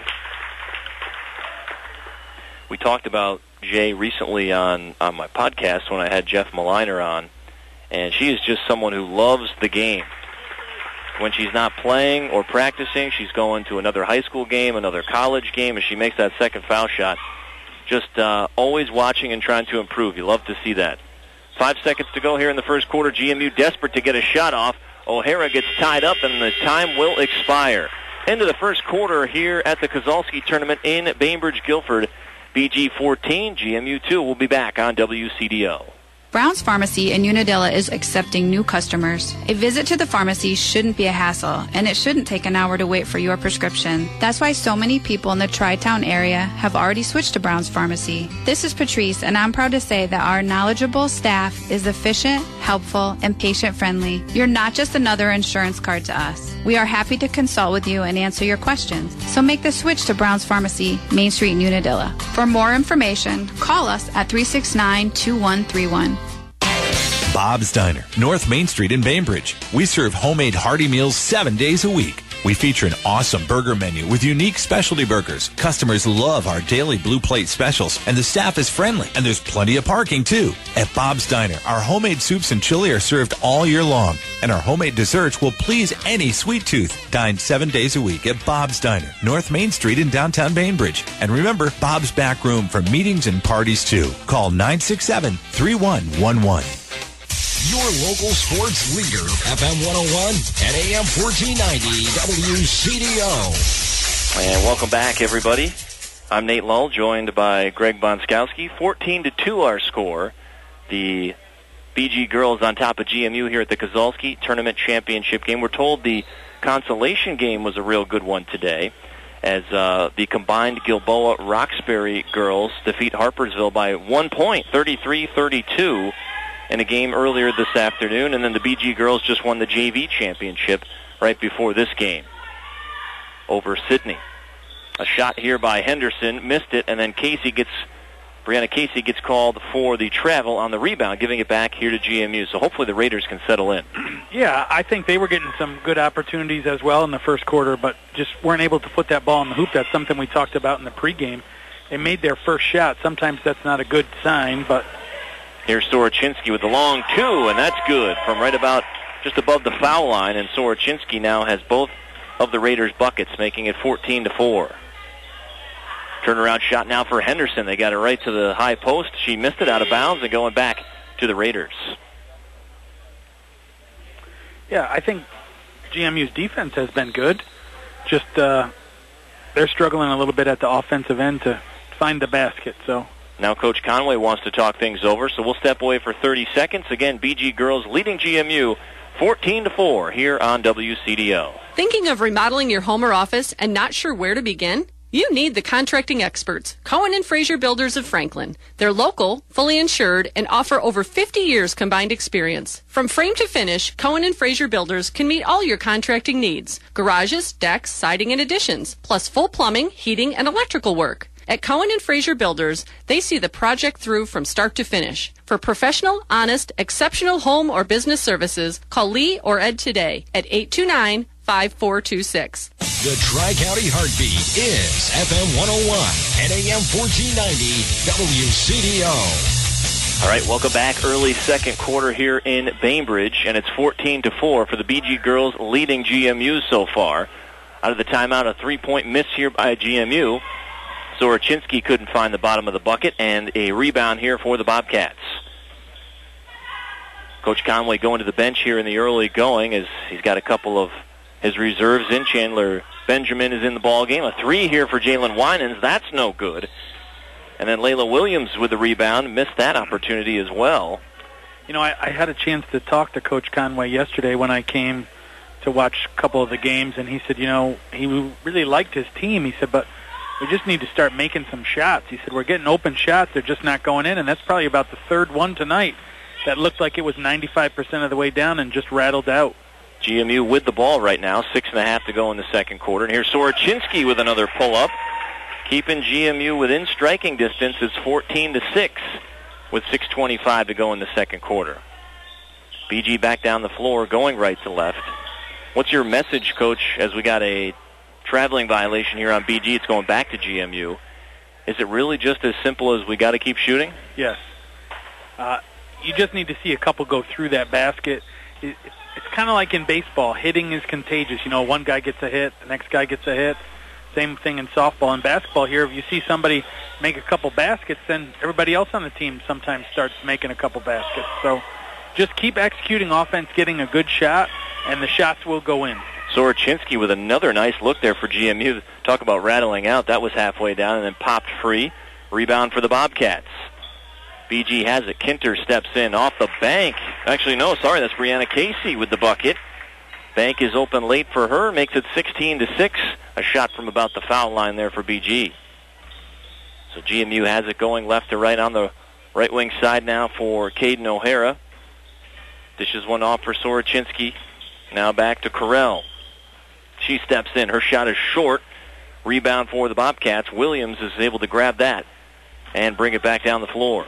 We talked about Jay recently on my podcast when I had Jeff Maliner on, and she is just someone who loves the game. When she's not playing or practicing, she's going to another high school game, another college game, and she makes that second foul shot. Just always watching and trying to improve. You love to see that. 5 seconds to go here in the first quarter. GMU desperate to get a shot off. O'Hara gets tied up, and the time will expire. End of the first quarter here at the Kozolski Tournament in Bainbridge Guilford. BG 14, GMU 2. We'll be back on WCDO. Brown's Pharmacy in Unadilla is accepting new customers. A visit to the pharmacy shouldn't be a hassle, and it shouldn't take an hour to wait for your prescription. That's why so many people in the Tri-Town area have already switched to Brown's Pharmacy. This is Patrice, and I'm proud to say that our knowledgeable staff is efficient, helpful, and patient-friendly. You're not just another insurance card to us. We are happy to consult with you and answer your questions. So make the switch to Brown's Pharmacy, Main Street in Unadilla. For more information, call us at 369-2131. Bob's Diner, North Main Street in Bainbridge. We serve homemade hearty meals 7 days a week. We feature an awesome burger menu with unique specialty burgers. Customers love our daily blue plate specials, and the staff is friendly, and there's plenty of parking too. At Bob's Diner, our homemade soups and chili are served all year long, and our homemade desserts will please any sweet tooth. Dine 7 days a week at Bob's Diner, North Main Street in downtown Bainbridge. And remember, Bob's back room for meetings and parties too. Call 967-3111. Your local sports leader, FM 101 and AM 1490 WCDO. And welcome back, everybody. I'm Nate Lull, joined by Greg Bonskowski. 14-2 our score. The BG girls on top of GMU here at the Kozolski Tournament Championship game. We're told the consolation game was a real good one today, as the combined Gilboa-Roxbury girls defeat Harpersville by 1 point, 33-32. In a game earlier this afternoon, and then the BG girls just won the JV championship right before this game. over Sidney. A shot here by Henderson, missed it, and then Brianna Casey gets called for the travel on the rebound, giving it back here to GMU. So hopefully the Raiders can settle in. Yeah, I think they were getting some good opportunities as well in the first quarter, but just weren't able to put that ball in the hoop. That's something we talked about in the pregame. They made their first shot. Sometimes that's not a good sign, but... Here's Sorochinsky with the long two, and that's good from right about just above the foul line, and Sorochinsky now has both of the Raiders' buckets, making it 14-4. Turnaround shot now for Henderson. They got it right to the high post. She missed it out of bounds and going back to the Raiders. Yeah, I think GMU's defense has been good. Just they're struggling a little bit at the offensive end to find the basket. So now Coach Conway wants to talk things over, so we'll step away for 30 seconds. Again, BG girls leading GMU 14-4 here on WCDO. Thinking of remodeling your home or office and not sure where to begin? You need the contracting experts, Cohen and Fraser Builders of Franklin. They're local, fully insured, and offer over 50 years combined experience. From frame to finish, Cohen and Fraser Builders can meet all your contracting needs. Garages, decks, siding, and additions, plus full plumbing, heating, and electrical work. At Cohen and Fraser Builders, they see the project through from start to finish. For professional, honest, exceptional home or business services, call Lee or Ed today at 829-5426. The Tri-County Heartbeat is FM 101 and AM 1490 WCDO. All right, welcome back. Early second quarter here in Bainbridge, and it's 14-4 for the BG girls, leading GMU so far. Out of the timeout, a three-point miss here by GMU. Sorochinsky couldn't find the bottom of the bucket, and a rebound here for the Bobcats. Coach Conway going to the bench here in the early going as he's got a couple of his reserves in. Chandler Benjamin is in the ball game. A three here for Jalen Winans. That's no good. And then Layla Williams with the rebound. Missed that opportunity as well. You know, I had a chance to talk to Coach Conway yesterday when I came to watch a couple of the games, and he said, you know, he really liked his team. He said, but we just need to start making some shots. He said, we're getting open shots. They're just not going in, and that's probably about the third one tonight that looked like it was 95% of the way down and just rattled out. GMU with the ball right now, 6.5 to go in the second quarter. And here's Sorochinsky with another pull-up, keeping GMU within striking distance. It's 14-6 with 6:25 to go in the second quarter. BG back down the floor, going right to left. What's your message, Coach, as we got a traveling violation here on BG? It's going back to GMU. Is it really just as simple as we got to keep shooting? Yes. You just need to see a couple go through that basket. It's kind of like in baseball. Hitting is contagious. You know, one guy gets a hit, the next guy gets a hit. Same thing in softball and basketball here. If you see somebody make a couple baskets, then everybody else on the team sometimes starts making a couple baskets. So just keep executing offense, getting a good shot, and the shots will go in. Sorochinsky with another nice look there for GMU. Talk about rattling out. That was halfway down and then popped free. Rebound for the Bobcats. BG has it. Kinter steps in off the bank. Actually, no, sorry, that's Brianna Casey with the bucket. Bank is open late for her, makes it 16-6. A shot from about the foul line there for BG. So GMU has it going left to right on the right wing side now for Caden O'Hara. Dishes one off for Sorochinsky. Now back to Correll. She steps in. Her shot is short. Rebound for the Bobcats. Williams is able to grab that and bring it back down the floor.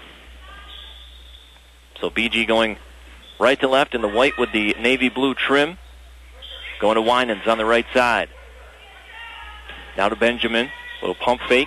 So BG going right to left in the white with the navy blue trim. Going to Winans on the right side. Now to Benjamin. Little pump fake.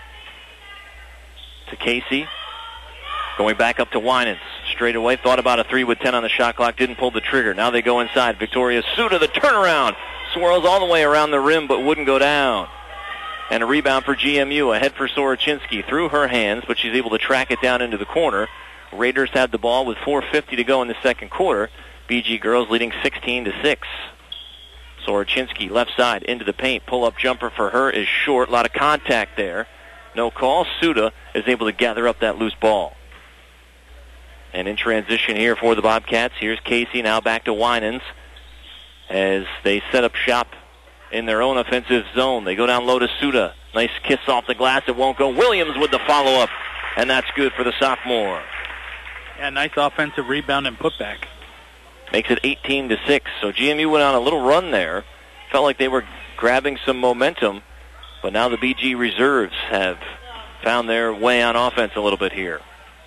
To Casey. Going back up to Winans. Straight away. Thought about a 3 with 10 on the shot clock. Didn't pull the trigger. Now they go inside. Victoria Suda, the turnaround. Swirls all the way around the rim but wouldn't go down. And a rebound for GMU. Ahead for Sorochinsky. Through her hands, but she's able to track it down into the corner. Raiders had the ball with 4:50 to go in the second quarter. BG girls leading 16-6. Sorochinsky left side into the paint. Pull-up jumper for her is short. A lot of contact there. No call. Suda is able to gather up that loose ball. And in transition here for the Bobcats, here's Casey now back to Winans as they set up shop in their own offensive zone. They go down low to Suda. Nice kiss off the glass. It won't go. Williams with the follow-up, and that's good for the sophomore. Yeah, nice offensive rebound and putback. Makes it 18-6. So GMU went on a little run there. Felt like they were grabbing some momentum, but now the BG reserves have found their way on offense a little bit here.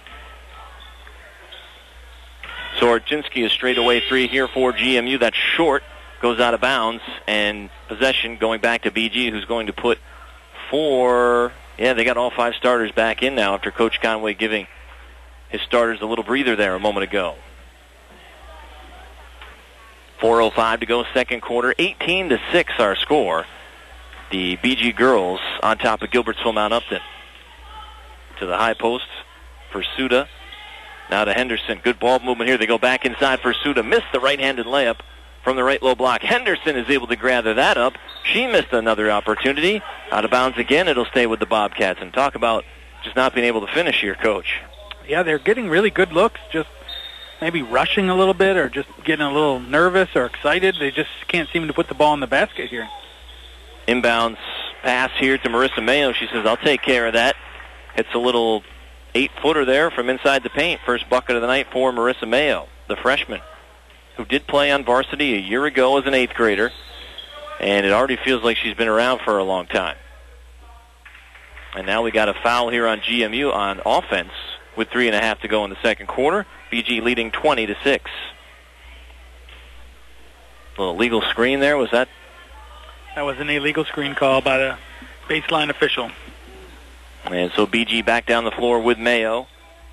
Sorochinski is straight away 3 here for GMU. That's short, goes out of bounds, and possession going back to BG, who's going to put 4. Yeah, they got all 5 starters back in now after Coach Conway giving his starters a little breather there a moment ago. 4:05 to go, second quarter. 18-6 our score. The BG girls on top of Gilbertsville Mount Upton. To the high post for Suda. Now to Henderson. Good ball movement here. They go back inside for Suda. Missed the right-handed layup from the right low block. Henderson is able to gather that up. She missed another opportunity. Out of bounds again. It'll stay with the Bobcats. And talk about just not being able to finish here, Coach. Yeah, they're getting really good looks, just maybe rushing a little bit or just getting a little nervous or excited. They just can't seem to put the ball in the basket here. Inbounds pass here to Marissa Mayo. She says, I'll take care of that. It's a little 8-footer there from inside the paint. First bucket of the night for Marissa Mayo, the freshman, who did play on varsity a year ago as an 8th grader, and it already feels like she's been around for a long time. And now we got a foul here on GMU on offense with 3.5 to go in the second quarter. BG leading 20-6. Little illegal screen there, was that? That was an illegal screen call by the baseline official. And so BG back down the floor with Mayo.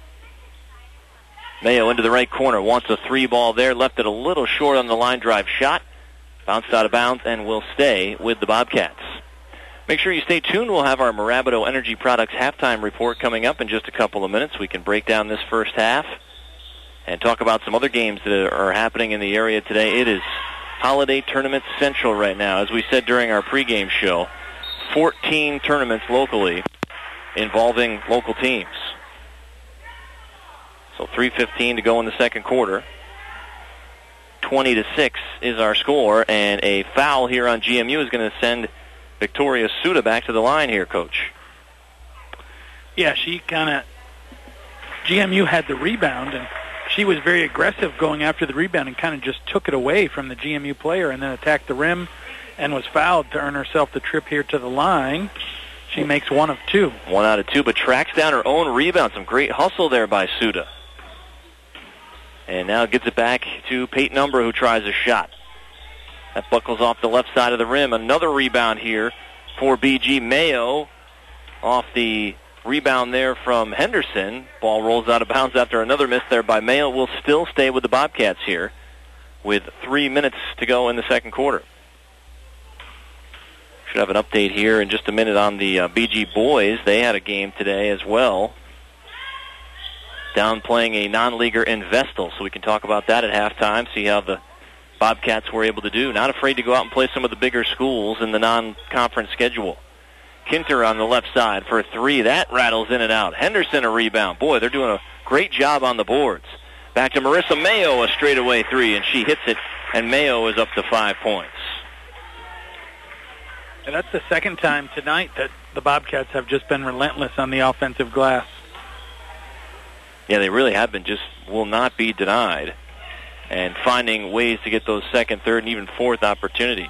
Mayo into the right corner, wants a 3 ball there, left it a little short on the line drive shot. Bounced out of bounds and will stay with the Bobcats. Make sure you stay tuned. We'll have our Marabito Energy Products halftime report coming up in just a couple of minutes. We can break down this first half and talk about some other games that are happening in the area today. It is Holiday Tournament Central right now. As we said during our pregame show, 14 tournaments locally involving local teams. So 3:15 to go in the second quarter. 20-6 is our score, and a foul here on GMU is going to send Victoria Suda back to the line here, Coach. Yeah, GMU had the rebound, and she was very aggressive going after the rebound and kind of just took it away from the GMU player and then attacked the rim and was fouled to earn herself the trip here to the line. She makes 1 of 2. 1 out of 2, but tracks down her own rebound. Some great hustle there by Suda. And now gets it back to Peyton Umbra, who tries a shot. That buckles off the left side of the rim. Another rebound here for BG. Mayo off the rebound there from Henderson. Ball rolls out of bounds after another miss there by Mayo. Will still stay with the Bobcats here with 3 minutes to go in the second quarter. Should have an update here in just a minute on the BG boys. They had a game today as well, down playing a non-leaguer in Vestal, so we can talk about that at halftime, see how the Bobcats were able to do. Not afraid to go out and play some of the bigger schools in the non-conference schedule. Kinter on the left side for a 3. That rattles in and out. Henderson a rebound. Boy, they're doing a great job on the boards. Back to Marissa Mayo, a straightaway 3, and she hits it, and Mayo is up to 5 points. And that's the second time tonight that the Bobcats have just been relentless on the offensive glass. Yeah, they really have been. Just will not be denied. And finding ways to get those second, third, and even fourth opportunities.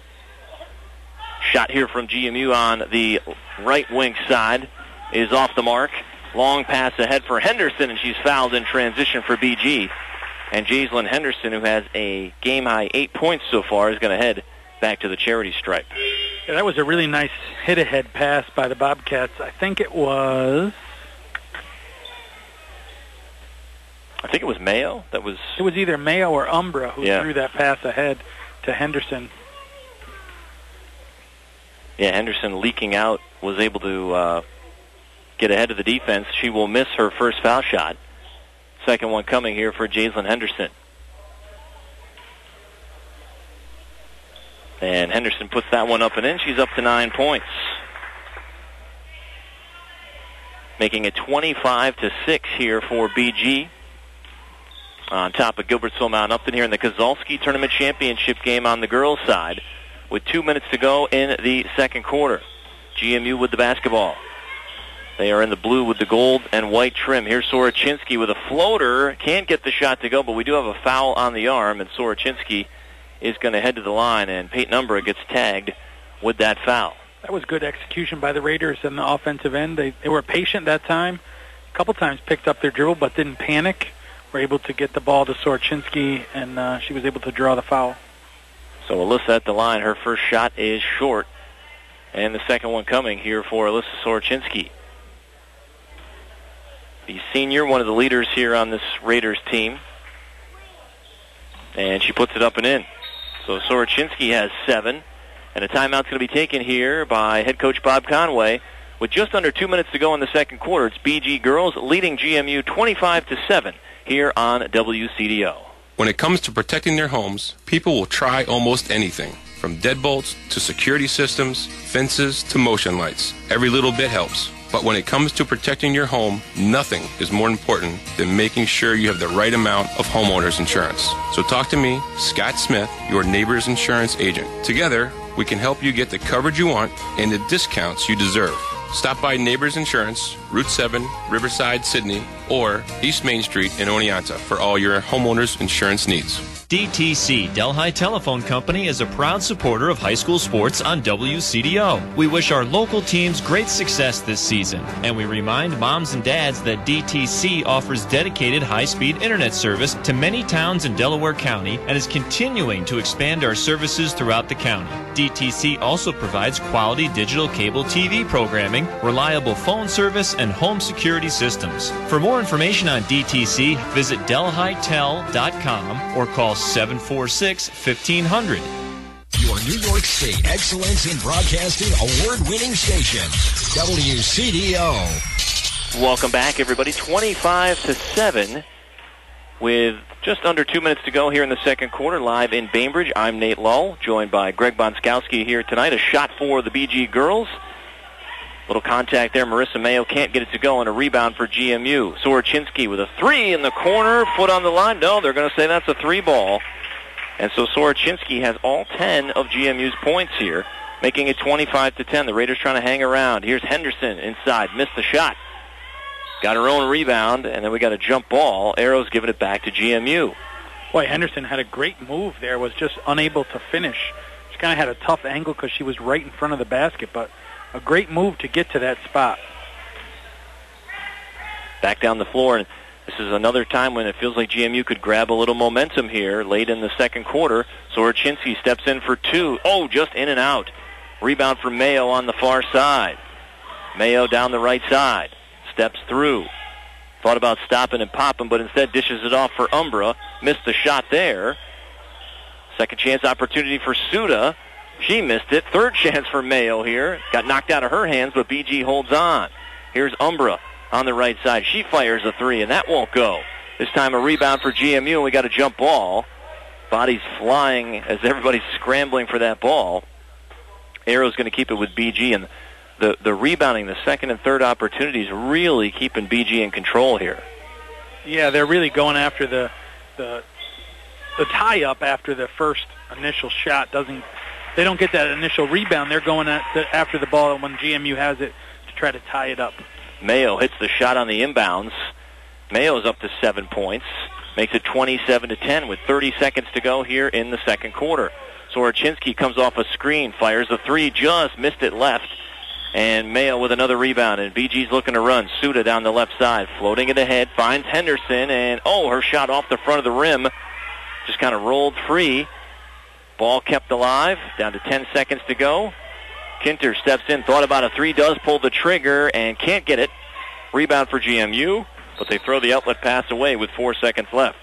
Shot here from GMU on the right wing side is off the mark. Long pass ahead for Henderson, and she's fouled in transition for BG. And Jaislyn Henderson, who has a game-high 8 points so far, is going to head back to the charity stripe. Yeah, that was a really nice hit-ahead pass by the Bobcats. I think it was Mayo. It was either Mayo or Umbra who threw that pass ahead to Henderson. Yeah, Henderson leaking out was able to get ahead of the defense. She will miss her first foul shot. Second one coming here for Jaislyn Henderson. And Henderson puts that one up and in. She's up to 9 points. Making it 25-6 here for BG. On top of Gilbertsville Mount Upton here in the Kozolski Tournament Championship game on the girls' side. With 2 minutes to go in the second quarter. GMU with the basketball. They are in the blue with the gold and white trim. Here's Sorochinski with a floater. Can't get the shot to go, but we do have a foul on the arm, and Sorochinski is going to head to the line, and Peyton Umbra gets tagged with that foul. That was good execution by the Raiders in the offensive end. They were patient that time. A couple times picked up their dribble but didn't panic. Were able to get the ball to Soroczynski, and she was able to draw the foul. So Alyssa at the line. Her first shot is short. And the second one coming here for Alyssa Soroczynski. The senior, one of the leaders here on this Raiders team. And she puts it up and in. So Soroczynski has 7. And a timeout's going to be taken here by head coach Bob Conway. With just under 2 minutes to go in the second quarter, it's BG girls leading GMU 25-7 here on WCDO. When it comes to protecting their homes, people will try almost anything. From deadbolts to security systems, fences to motion lights. Every little bit helps. But when it comes to protecting your home, nothing is more important than making sure you have the right amount of homeowners insurance. So talk to me, Scott Smith, your Neighbors Insurance agent. Together, we can help you get the coverage you want and the discounts you deserve. Stop by Neighbors Insurance, Route 7, Riverside, Sydney, or East Main Street in Oneonta for all your homeowners insurance needs. DTC Delhi Telephone Company is a proud supporter of high school sports on WCDO. We wish our local teams great success this season, and we remind moms and dads that DTC offers dedicated high-speed internet service to many towns in Delaware County and is continuing to expand our services throughout the county. DTC also provides quality digital cable TV programming, reliable phone service, and home security systems. For more information on DTC, visit delhitel.com or call 746-1500. Your New York State Excellence in Broadcasting award-winning station, WCDO. Welcome back, everybody. 25-7 with just under 2 minutes to go here in the second quarter, live in Bainbridge. I'm Nate Lull, joined by Greg Bonskowski here tonight. A shot for the BG girls. Little contact there. Marissa Mayo can't get it to go, and a rebound for GMU. Soroczynski with a 3 in the corner, foot on the line. No, they're going to say that's a 3 ball. And so Soroczynski has all 10 of GMU's points here, making it 25-10. The Raiders trying to hang around. Here's Henderson inside, missed the shot. Got her own rebound, and then we got a jump ball. Arrows giving it back to GMU. Boy, Henderson had a great move there, was just unable to finish. She kind of had a tough angle because she was right in front of the basket, but a great move to get to that spot. Back down the floor, and this is another time when it feels like GMU could grab a little momentum here late in the second quarter. Soroczynski steps in for 2. Oh, just in and out. Rebound from Mayo on the far side. Mayo down the right side. Steps through. Thought about stopping and popping, but instead dishes it off for Umbra. Missed the shot there. Second chance opportunity for Suda. She missed it. Third chance for Mayo here. Got knocked out of her hands, but BG holds on. Here's Umbra on the right side. She fires a 3, and that won't go. This time a rebound for GMU, and we got a jump ball. Bodies flying as everybody's scrambling for that ball. Arrow's going to keep it with BG, and the rebounding, the second and third opportunities, really keeping BG in control here. Yeah, they're really going after the tie-up after the first initial shot. They don't get that initial rebound. They're going after the ball when GMU has it to try to tie it up. Mayo hits the shot on the inbounds. Mayo's up to 7 points. Makes it 27-10 with 30 seconds to go here in the second quarter. Soroczynski comes off a screen, fires a 3, just missed it left. And Mayo with another rebound, and BG's looking to run. Suda down the left side, floating it ahead, finds Henderson, and her shot off the front of the rim. Just kind of rolled free. Ball kept alive, down to 10 seconds to go. Kinter steps in, thought about a 3, does pull the trigger, and can't get it. Rebound for GMU, but they throw the outlet pass away with 4 seconds left.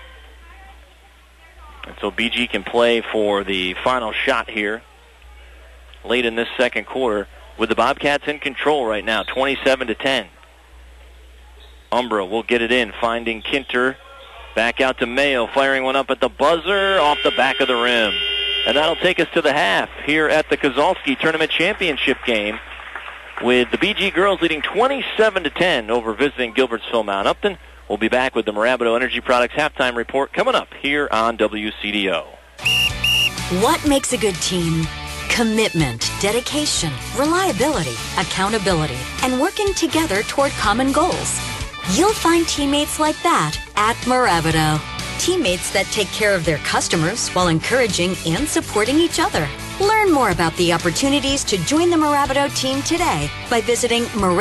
And so BG can play for the final shot here late in this second quarter with the Bobcats in control right now, 27-10. Umbra will get it in, finding Kinter. Back out to Mayo, firing one up at the buzzer, off the back of the rim. And that'll take us to the half here at the Kozolski Tournament Championship game, with the BG girls leading 27-10 over visiting Gilbertsville Mount Upton. We'll be back with the Marabato Energy Products halftime report coming up here on WCDO. What makes a good team? Commitment, dedication, reliability, accountability, and working together toward common goals. You'll find teammates like that at Marabato. Teammates that take care of their customers while encouraging and supporting each other. Learn more about the opportunities to join the Mirabito team today by visiting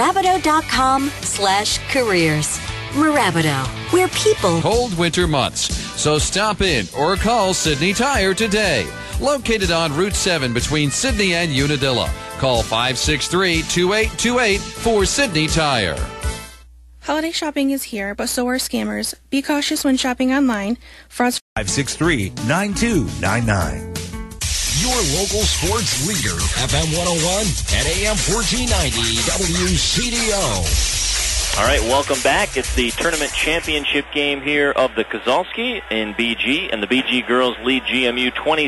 Mirabito.com/careers. Mirabito, where people... Cold winter months, so stop in or call Sydney Tire today. Located on Route 7 between Sydney and Unadilla. Call 563-2828 for Sydney Tire. Holiday shopping is here, but so are scammers. Be cautious when shopping online. Frauds 563-9299. Your local sports leader, FM 101 and AM 1490 WCDO. All right, welcome back. It's the tournament championship game here of the Kozolski in BG, and the BG girls lead GMU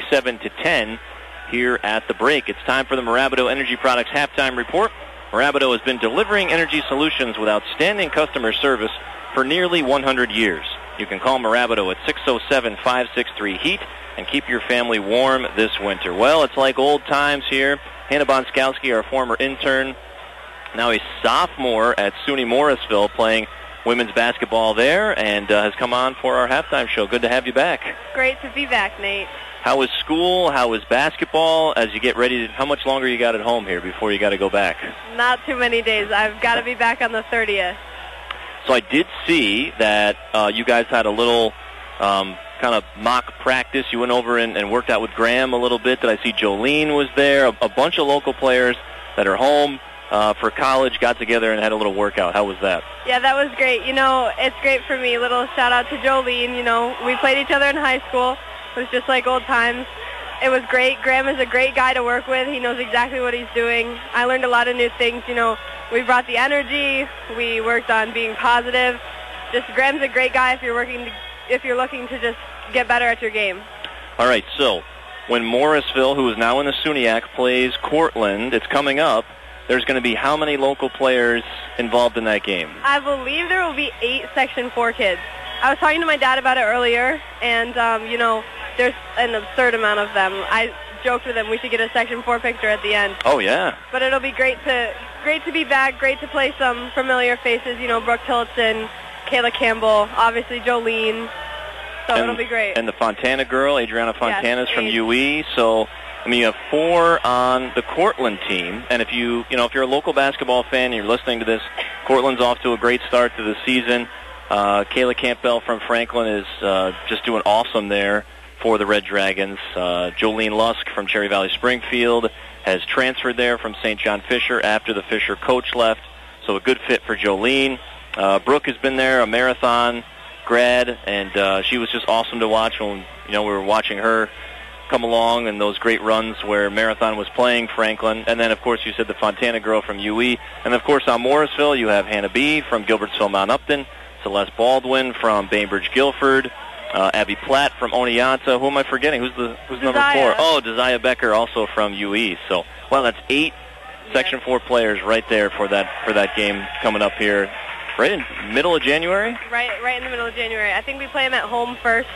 27-10 here at the break. It's time for the Mirabito Energy Products halftime report. Mirabito has been delivering energy solutions with outstanding customer service for nearly 100 years. You can call Mirabito at 607-563-HEAT and keep your family warm this winter. Well, it's like old times here. Hannah Bonskowski, our former intern, now a sophomore at SUNY Morrisville, playing women's basketball there, and has come on for our halftime show. Good to have you back. Great to be back, Nate. How is school? How is basketball as you get ready? How much longer you got at home here before you got to go back? Not too many days. I've got to be back on the 30th. So I did see that you guys had a little kind of mock practice. You went over and worked out with Graham a little bit. Did I see Jolene was there? A bunch of local players that are home for college got together and had a little workout. How was that? Yeah, that was great. You know, it's great for me. Little shout out to Jolene. You know, we played each other in high school. It was just like old times. It was great. Graham is a great guy to work with. He knows exactly what he's doing. I learned a lot of new things. You know, we brought the energy. We worked on being positive. Just Graham's a great guy if you're looking to just get better at your game. All right, so when Morrisville, who is now in the SUNYAC, plays Cortland, it's coming up. There's going to be how many local players involved in that game? I believe there will be 8 Section 4 kids. I was talking to my dad about it earlier, and, you know, there's an absurd amount of them. I joked with him we should get a Section 4 picture at the end. Oh, yeah. But it'll be great to be back, great to play some familiar faces, you know, Brooke Tillotson, Kayla Campbell, obviously Jolene. So it'll be great. And the Fontana girl, Adriana Fontana's from UE. So, I mean, you have 4 on the Cortland team. And if you're a local basketball fan and you're listening to this, Cortland's off to a great start to the season. Kayla Campbell from Franklin is just doing awesome there for the Red Dragons. Jolene Lusk from Cherry Valley Springfield has transferred there from St. John Fisher after the Fisher coach left. So a good fit for Jolene. Brooke has been there, a marathon grad, and she was just awesome to watch when we were watching her come along and those great runs where Marathon was playing Franklin. And then, of course, you said the Fontana girl from UE. And, of course, on Morrisville, you have Hannah B. from Gilbertsville Mount Upton, Celeste Baldwin from Bainbridge Guilford, Abby Platt from Oneonta. Who am I forgetting? Who's number 4? Oh, Desire Becker, also from UE. So, well, that's 8 Section 4 players right there for that game coming up here. Right in the middle of January? Right in the middle of January. I think we play them at home first.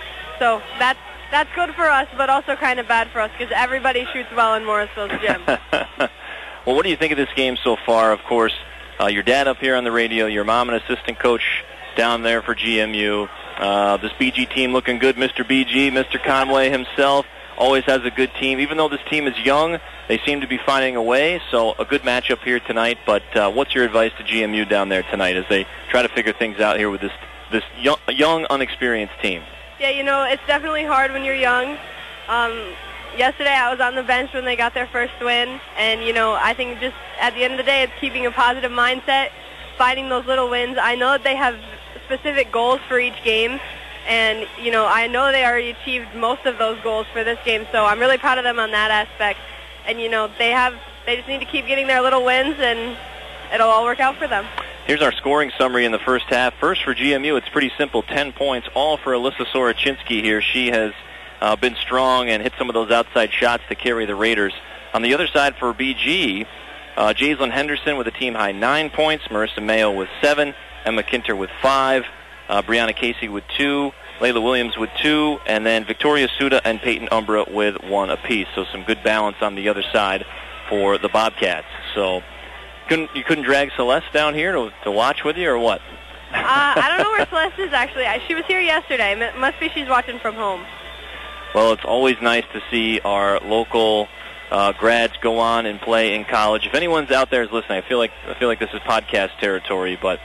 So that's good for us, but also kind of bad for us because everybody shoots well in Morrisville's gym. Well, what do you think of this game so far? Of course, your dad up here on the radio, your mom an assistant coach down there for GMU. This BG team looking good. Mr. BG, Mr. Conway himself, always has a good team. Even though this team is young, they seem to be finding a way. So a good matchup here tonight. But what's your advice to GMU down there tonight as they try to figure things out here with this young, unexperienced team? Yeah, it's definitely hard when you're young. Yesterday I was on the bench when they got their first win. And, I think just at the end of the day, it's keeping a positive mindset, finding those little wins. I know that they have specific goals for each game. And, I know they already achieved most of those goals for this game. So I'm really proud of them on that aspect. And, they just need to keep getting their little wins, and it'll all work out for them. Here's our scoring summary in the first half. First for GMU, it's pretty simple, 10 points, all for Alyssa Sorochinsky here. She has been strong and hit some of those outside shots to carry the Raiders. On the other side for BG, Jaislyn Henderson with a team-high 9 points, Marissa Mayo with 7, Emma Kinter with 5, Brianna Casey with 2, Layla Williams with 2, and then Victoria Suda and Peyton Umbra with 1 apiece. So some good balance on the other side for the Bobcats. So you couldn't drag Celeste down here to watch with you, or what? I don't know where Celeste is, actually. She was here yesterday. Must be she's watching from home. Well, it's always nice to see our local grads go on and play in college. If anyone's out there is listening, I feel like this is podcast territory, but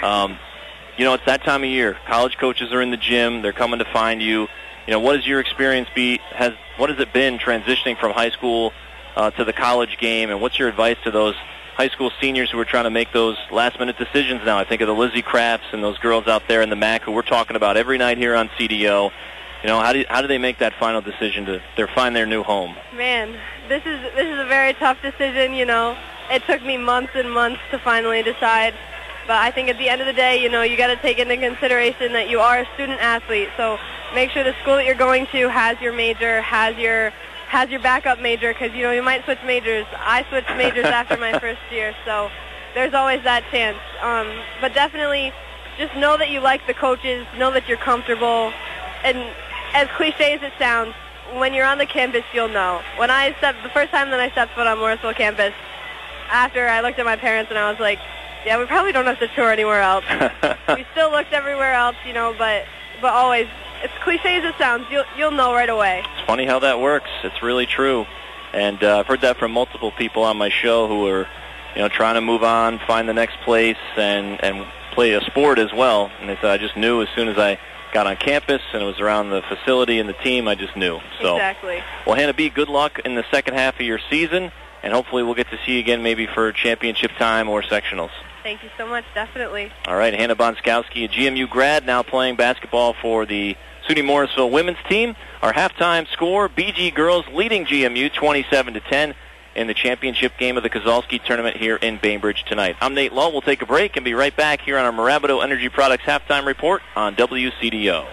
it's that time of year. College coaches are in the gym. They're coming to find you. What has your experience what has it been transitioning from high school to the college game, and what's your advice to those high school seniors who are trying to make those last-minute decisions now? I think of the Lizzie Crafts and those girls out there in the MAC who we're talking about every night here on CDO. How do they make that final decision to find their new home? Man, this is a very tough decision. It took me months and months to finally decide. But I think at the end of the day, you got to take into consideration that you are a student athlete. So make sure the school that you're going to has your major, has your backup major, because you might switch majors. I switched majors after my first year, so there's always that chance. But definitely, just know that you like the coaches, know that you're comfortable, and as cliche as it sounds, when you're on the campus, you'll know. The first time that I stepped foot on Morrisville campus, after I looked at my parents and I was like, yeah, we probably don't have to tour anywhere else. We still looked everywhere else, but always, as cliche as it sounds, you'll know right away. It's funny how that works. It's really true. And I've heard that from multiple people on my show who are, trying to move on, find the next place, and play a sport as well. And they said, I just knew as soon as I got on campus and it was around the facility and the team, I just knew. So, exactly. Well, Hannah B., good luck in the second half of your season, and hopefully we'll get to see you again maybe for championship time or sectionals. Thank you so much, definitely. All right, Hannah Bonskowski, a GMU grad, now playing basketball for the SUNY Morrisville women's team. Our halftime score, BG girls leading GMU 27-10 in the championship game of the Kozolski tournament here in Bainbridge tonight. I'm Nate Lull. We'll take a break and be right back here on our Marabato Energy Products halftime report on WCDO.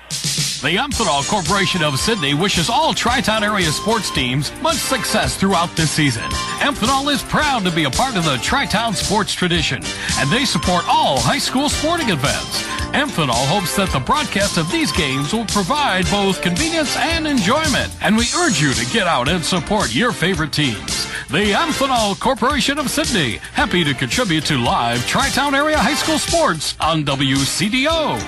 The Amphenol Corporation of Sydney wishes all Tri-Town area sports teams much success throughout this season. Amphenol is proud to be a part of the Tri-Town sports tradition, and they support all high school sporting events. Amphenol hopes that the broadcast of these games will provide both convenience and enjoyment, and we urge you to get out and support your favorite teams. The Amphenol Corporation of Sydney, happy to contribute to live Tri-Town area high school sports on WCDO.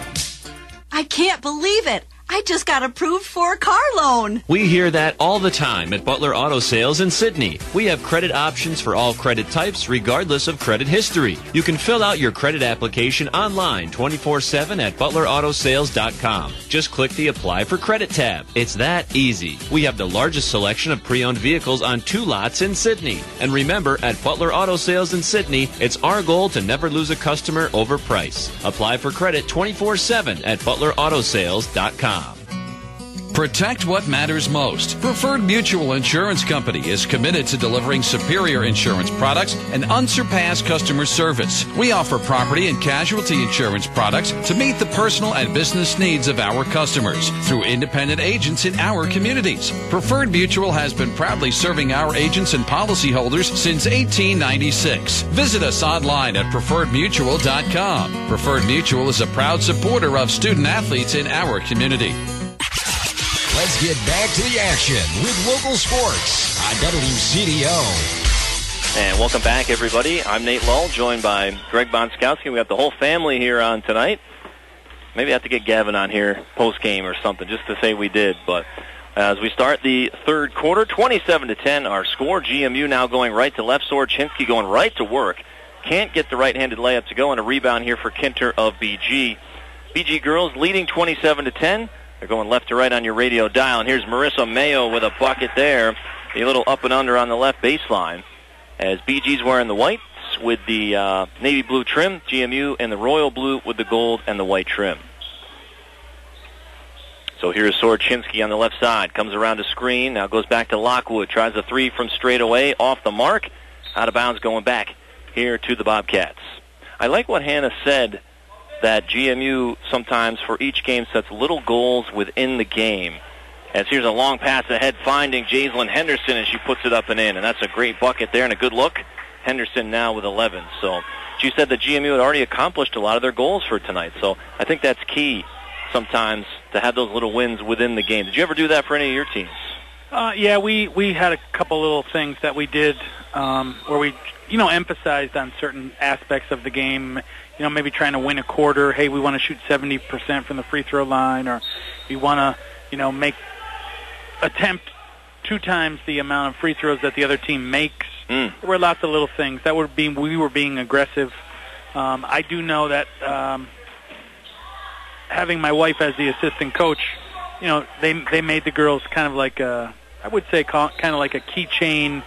I can't believe it. I just got approved for a car loan. We hear that all the time at Butler Auto Sales in Sydney. We have credit options for all credit types, regardless of credit history. You can fill out your credit application online 24/7 at butlerAutosales.com. Just click the Apply for Credit tab. It's that easy. We have the largest selection of pre-owned vehicles on 2 lots in Sydney. And remember, at Butler Auto Sales in Sydney, it's our goal to never lose a customer over price. Apply for credit 24/7 at butlerAutosales.com. Protect what matters most. Preferred Mutual Insurance Company is committed to delivering superior insurance products and unsurpassed customer service. We offer property and casualty insurance products to meet the personal and business needs of our customers through independent agents in our communities. Preferred Mutual has been proudly serving our agents and policyholders since 1896. Visit us online at preferredmutual.com. Preferred Mutual is a proud supporter of student athletes in our community. Let's get back to the action with local sports on WCDO. And welcome back, everybody. I'm Nate Lull, joined by Greg Bonskowski. We got the whole family here on tonight. Maybe I have to get Gavin on here post-game or something just to say we did. But as we start the third quarter, 27-10, our score. GMU now going right to left. Sorchinsky going right to work. Can't get the right-handed layup to go, and a rebound here for Kinter of BG. BG girls leading 27-10. They're going left to right on your radio dial. And here's Marissa Mayo with a bucket there. A little up and under on the left baseline. As BG's wearing the whites with the navy blue trim. GMU in the royal blue with the gold and the white trim. So here's Sorchinsky on the left side. Comes around to screen. Now goes back to Lockwood. Tries a three from straight away. Off the mark. Out of bounds going back here to the Bobcats. I like what Hannah said, that GMU sometimes for each game sets little goals within the game. As here's a long pass ahead, finding Jaislyn Henderson, and she puts it up and in. And that's a great bucket there and a good look. Henderson now with 11. So she said that GMU had already accomplished a lot of their goals for tonight. So I think that's key sometimes to have those little wins within the game. Did you ever do that for any of your teams? Yeah, we had a couple little things that we did where we, emphasized on certain aspects of the game. Maybe trying to win a quarter. Hey, we want to shoot 70% from the free throw line, or we want to, make attempt 2 times the amount of free throws that the other team makes. There were lots of little things. We were being aggressive. I do know that having my wife as the assistant coach, they made the girls kind of like I would say kind of like a keychain.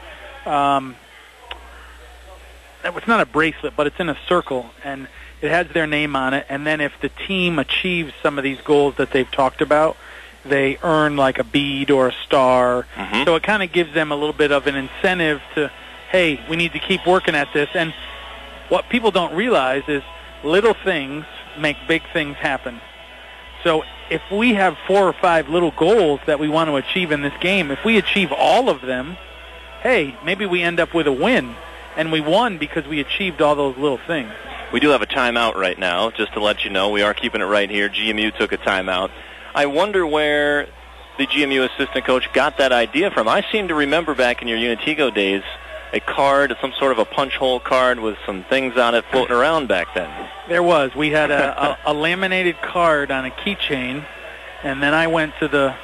It's not a bracelet, but it's in a circle, and it has their name on it. And then if the team achieves some of these goals that they've talked about, they earn like a bead or a star. So it kind of gives them a little bit of an incentive to, hey, we need to keep working at this. And what people don't realize is little things make big things happen. So if we have 4 or 5 little goals that we want to achieve in this game, if we achieve all of them, hey, maybe we end up with a win. And we won because we achieved all those little things. We do have a timeout right now, just to let you know. We are keeping it right here. GMU took a timeout. I wonder where the GMU assistant coach got that idea from. I seem to remember back in your Unitigo days a card, some sort of a punch hole card with some things on it floating around back then. There was. We had a laminated card on a keychain, and then I went to the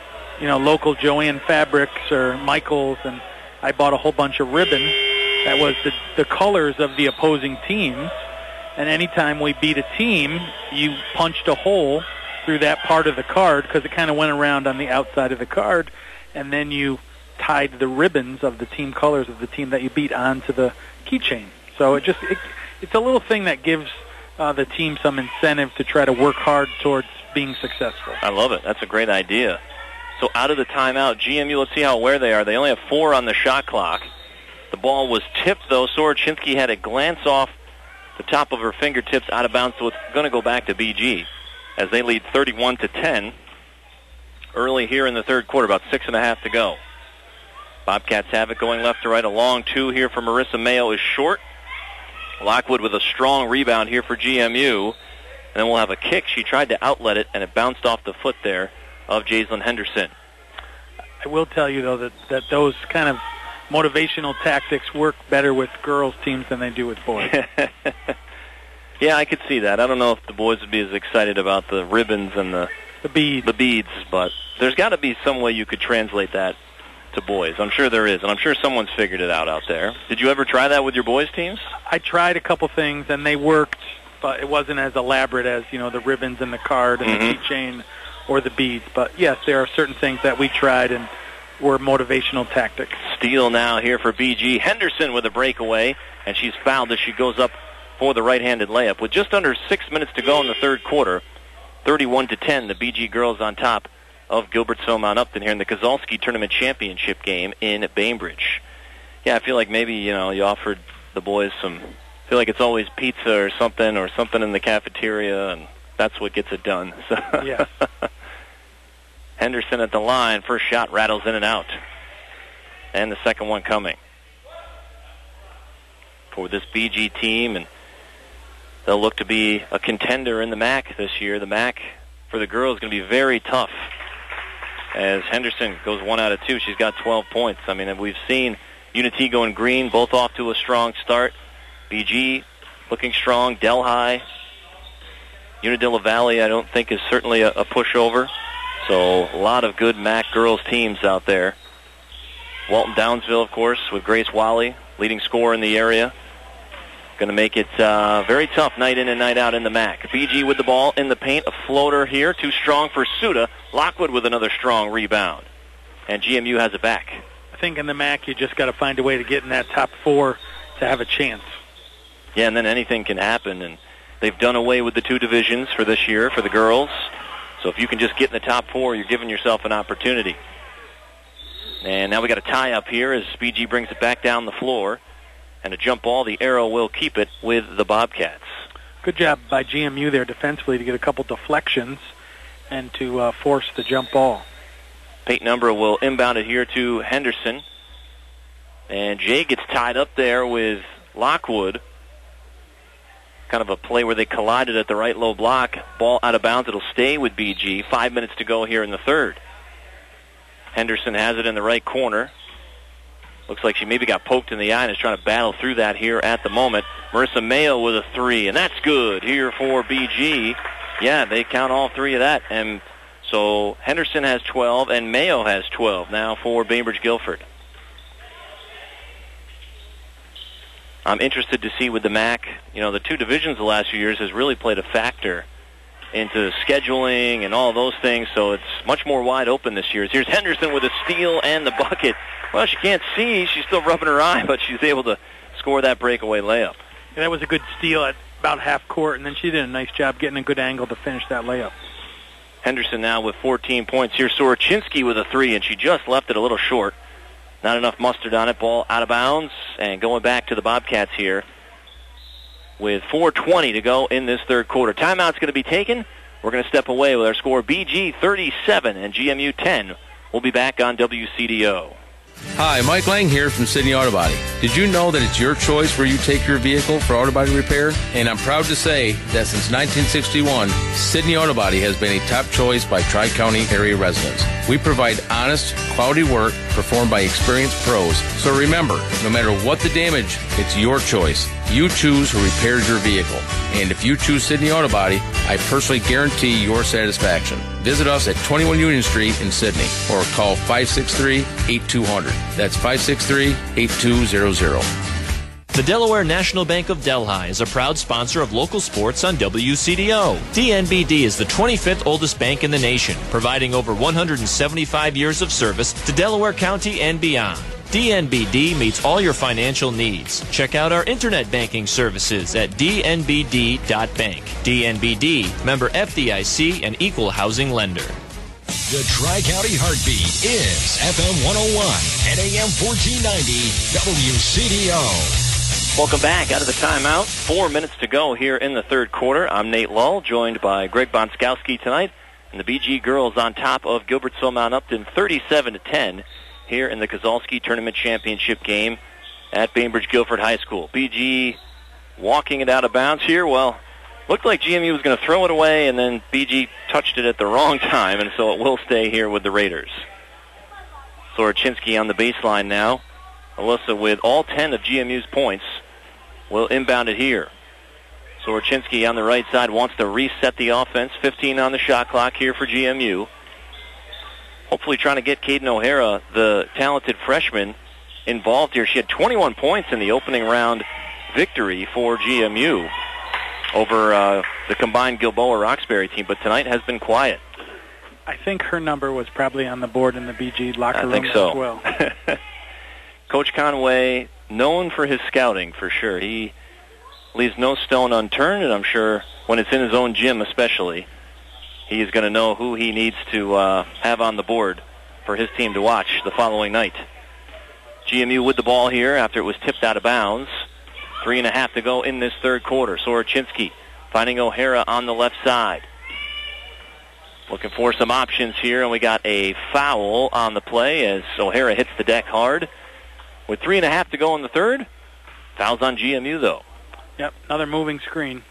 local Joanne Fabrics or Michael's, and I bought a whole bunch of ribbon that was the colors of the opposing teams. And anytime we beat a team, you punched a hole through that part of the card because it kind of went around on the outside of the card, and then you tied the ribbons of the team colors of the team that you beat onto the keychain. So it's a little thing that gives the team some incentive to try to work hard towards being successful. I love it. That's a great idea. So out of the timeout, GMU, let's see how aware they are. They only have 4 on the shot clock. The ball was tipped, though. Sorochinsky had a glance off the top of her fingertips out of bounds, so it's going to go back to BG as they lead 31-10 early here in the third quarter, about 6.5 to go. Bobcats have it going left to right. A long 2 here for Marissa Mayo is short. Lockwood with a strong rebound here for GMU. And then we'll have a kick. She tried to outlet it, and it bounced off the foot there of Jaislyn Henderson. I will tell you, though, that those kind of motivational tactics work better with girls' teams than they do with boys. Yeah, I could see that. I don't know if the boys would be as excited about the ribbons and the beads, but there's got to be some way you could translate that to boys. I'm sure there is, and I'm sure someone's figured it out there. Did you ever try that with your boys' teams? I tried a couple things, and they worked, but it wasn't as elaborate as, the ribbons and the card and the keychain or the beads. But, yes, there are certain things that we tried and were motivational tactics. Steal now here for BG. Henderson with a breakaway, and she's fouled as she goes up for the right-handed layup. With just under 6 minutes to go in the third quarter, 31-10, the BG girls on top of Gilbertsville Mount Upton here in the Kozolski Tournament Championship game in Bainbridge. Yeah, I feel like maybe, you offered the boys I feel like it's always pizza or something in the cafeteria, and that's what gets it done. So. Yes. Henderson at the line. First shot rattles in and out. And the second one coming for this BG team. And they'll look to be a contender in the MAC this year. The MAC for the girls is going to be very tough. As Henderson goes 1 out of 2. She's got 12 points. I mean, we've seen Unitigo and Green both off to a strong start. BG looking strong. Delhi. Unadilla Valley, I don't think, is certainly a pushover. So a lot of good MAC girls teams out there. Walton Downsville, of course, with Grace Wally, leading scorer in the area. Going to make it very tough night in and night out in the MAC. BG with the ball in the paint. A floater here. Too strong for Suda. Lockwood with another strong rebound. And GMU has it back. I think in the MAC you just got to find a way to get in that top 4 to have a chance. Yeah, and then anything can happen. And they've done away with the 2 divisions for this year for the girls. So if you can just get in the top 4, you're giving yourself an opportunity. And now we got a tie up here as BG brings it back down the floor. And a jump ball, the arrow will keep it with the Bobcats. Good job by GMU there defensively to get a couple deflections and to force the jump ball. Peyton Umbra will inbound it here to Henderson. And Jay gets tied up there with Lockwood. Kind of a play where they collided at the right low block. Ball out of bounds. It'll stay with BG. 5 minutes to go here in the third. Henderson has it in the right corner. Looks like she maybe got poked in the eye and is trying to battle through that here at the moment. Marissa Mayo with a 3, and that's good here for BG. Yeah, they count all 3 of that. And So Henderson has 12 and Mayo has 12 now for Bainbridge Guilford. I'm interested to see with the MAC, the two divisions the last few years has really played a factor into scheduling and all those things, so it's much more wide open this year. Here's Henderson with a steal and the bucket. Well, she can't see. She's still rubbing her eye, but she's able to score that breakaway layup. Yeah, that was a good steal at about half court, and then she did a nice job getting a good angle to finish that layup. Henderson now with 14 points. Here's Soroczynski with a three, and she just left it a little short. Not enough mustard on it. Ball out of bounds, and going back to the Bobcats here with 4:20 to go in this third quarter. Timeout's going to be taken. We're going to step away with our score BG 37 and GMU 10. We'll be back on WCDO. Hi, Mike Lang here from Sydney Auto Body. Did you know that it's your choice where you take your vehicle for auto body repair? And I'm proud to say that since 1961, Sydney Auto Body has been a top choice by Tri-County area residents. We provide honest, quality work performed by experienced pros. So remember, no matter what the damage, it's your choice. You choose who repairs your vehicle. And if you choose Sydney Auto Body, I personally guarantee your satisfaction. Visit us at 21 Union Street in Sydney or call 563-8200. That's 563-8200. The Delaware National Bank of Delhi is a proud sponsor of local sports on WCDO. DNBD is the 25th oldest bank in the nation, providing over 175 years of service to Delaware County and beyond. DNBD meets all your financial needs. Check out our internet banking services at dnbd.bank. DNBD, member FDIC, and equal housing lender. The Tri-County Heartbeat is FM 101 and AM 1490 WCDO. Welcome back out of the timeout. 4 minutes to go here in the third quarter. I'm Nate Lull, joined by Greg Bonskowski tonight. And the BG girls on top of Gilbertsville Mount Upton 37-10 here in the Kozolski Tournament Championship game at Bainbridge Guilford High School. BG walking it out of bounds here. Well, looked like GMU was going to throw it away, and then BG touched it at the wrong time, and so it will stay here with the Raiders. Soroczynski on the baseline now. Alyssa with all 10 of GMU's points will inbound it here. Soroczynski on the right side wants to reset the offense. 15 on the shot clock here for GMU. Hopefully trying to get Caden O'Hara, the talented freshman, involved here. She had 21 points in the opening round victory for GMU over the combined Gilboa-Roxbury team, but tonight has been quiet. I think her number was probably on the board in the BG locker room as well. Coach Conway, known for his scouting for sure. He leaves no stone unturned, and I'm sure when it's in his own gym especially, he's going to know who he needs to have on the board for his team to watch the following night. GMU with the ball here after it was tipped out of bounds. 3.5 to go in this third quarter. Soroczynski finding O'Hara on the left side. Looking for some options here, and we got a foul on the play as O'Hara hits the deck hard. With 3.5 to go in the third, fouls on GMU though. Yep, another moving screen.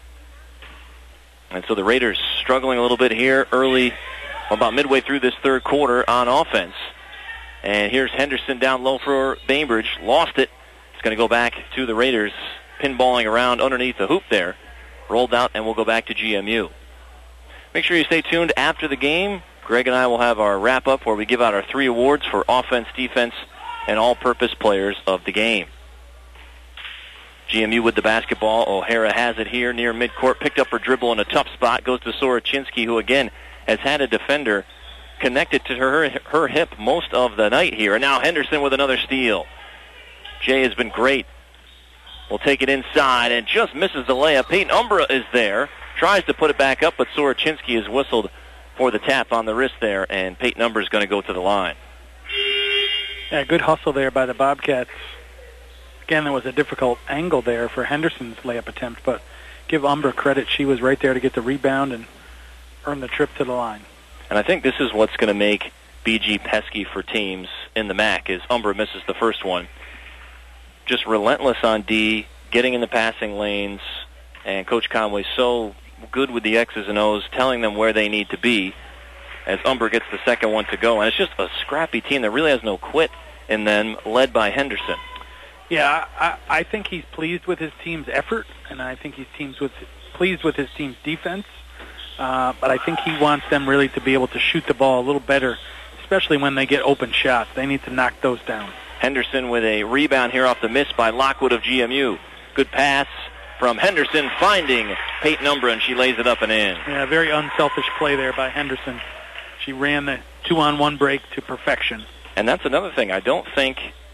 And so the Raiders struggling a little bit here early, about midway through this third quarter on offense. And here's Henderson down low for Bainbridge. Lost it. It's going to go back to the Raiders, pinballing around underneath the hoop there. Rolled out, and we'll go back to GMU. Make sure you stay tuned after the game. Greg and I will have our wrap-up where we give out our 3 awards for offense, defense, and all-purpose players of the game. GMU with the basketball. O'Hara has it here near midcourt. Picked up her dribble in a tough spot. Goes to Soroczynski, who again has had a defender connected to her hip most of the night here. And now Henderson with another steal. Jay has been great. Will take it inside and just misses the layup. Peyton Umbra is there. Tries to put it back up, but Soroczynski is whistled for the tap on the wrist there, and Peyton Umbra is going to go to the line. Yeah, good hustle there by the Bobcats. Again, there was a difficult angle there for Henderson's layup attempt, but give Umbra credit. She was right there to get the rebound and earn the trip to the line. And I think this is what's going to make BG pesky for teams in the MAC, is Umbra misses the first one. Just relentless on D, getting in the passing lanes, and Coach Conway so good with the X's and O's, telling them where they need to be as Umbra gets the second one to go. And it's just a scrappy team that really has no quit in them, led by Henderson. Yeah, I think he's pleased with his team's effort, and I think he's pleased with his team's defense. but I think he wants them really to be able to shoot the ball a little better, especially when they get open shots. They need to knock those down. Henderson with a rebound here off the miss by Lockwood of GMU. Good pass from Henderson, finding Peyton Umbra, and she lays it up and in. Yeah, very unselfish play there by Henderson. She ran the 2-on-1 break to perfection. And that's another thing. I don't think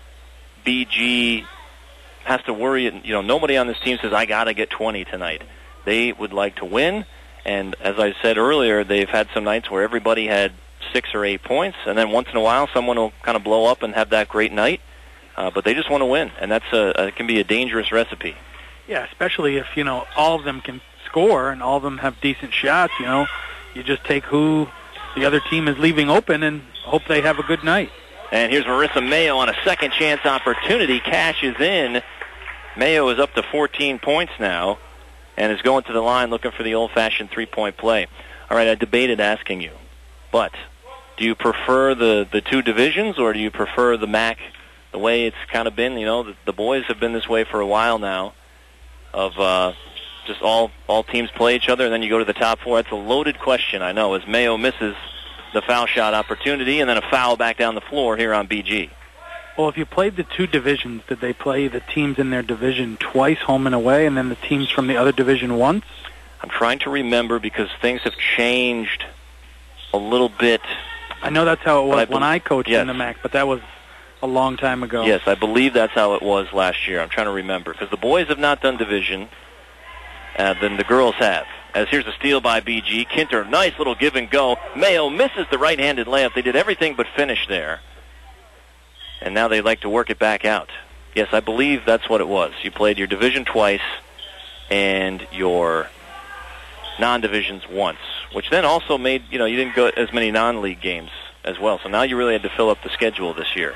BG has to worry. Nobody on this team says, I got to get 20 tonight. They would like to win, and as I said earlier, they've had some nights where everybody had 6 or 8 points, and then once in a while someone will kind of blow up and have that great night. But they just want to win, and it can be a dangerous recipe. Yeah, especially if, all of them can score and all of them have decent shots, you just take who the other team is leaving open and hope they have a good night. And here's Marissa Mayo on a second chance opportunity, cashes in. Mayo is up to 14 points now and is going to the line looking for the old-fashioned three-point play. All right, I debated asking you, but do you prefer the two divisions or do you prefer the MAC the way it's kind of been? The boys have been this way for a while now, of just all teams play each other, and then you go to the top 4. That's a loaded question, I know, as Mayo misses the foul shot opportunity, and then a foul back down the floor here on BG. Well, if you played the two divisions, did they play the teams in their division twice, home and away, and then the teams from the other division once? I'm trying to remember because things have changed a little bit. I know that's how it was when I coached in the MAC, but that was a long time ago. Yes, I believe that's how it was last year. I'm trying to remember because the boys have not done division, then the girls have. As here's a steal by BG. Kinter, nice little give and go. Mayo misses the right-handed layup. They did everything but finish there. And now they like to work it back out. Yes, I believe that's what it was. You played your division twice and your non-divisions once, which then also made, you didn't go as many non-league games as well. So now you really had to fill up the schedule this year.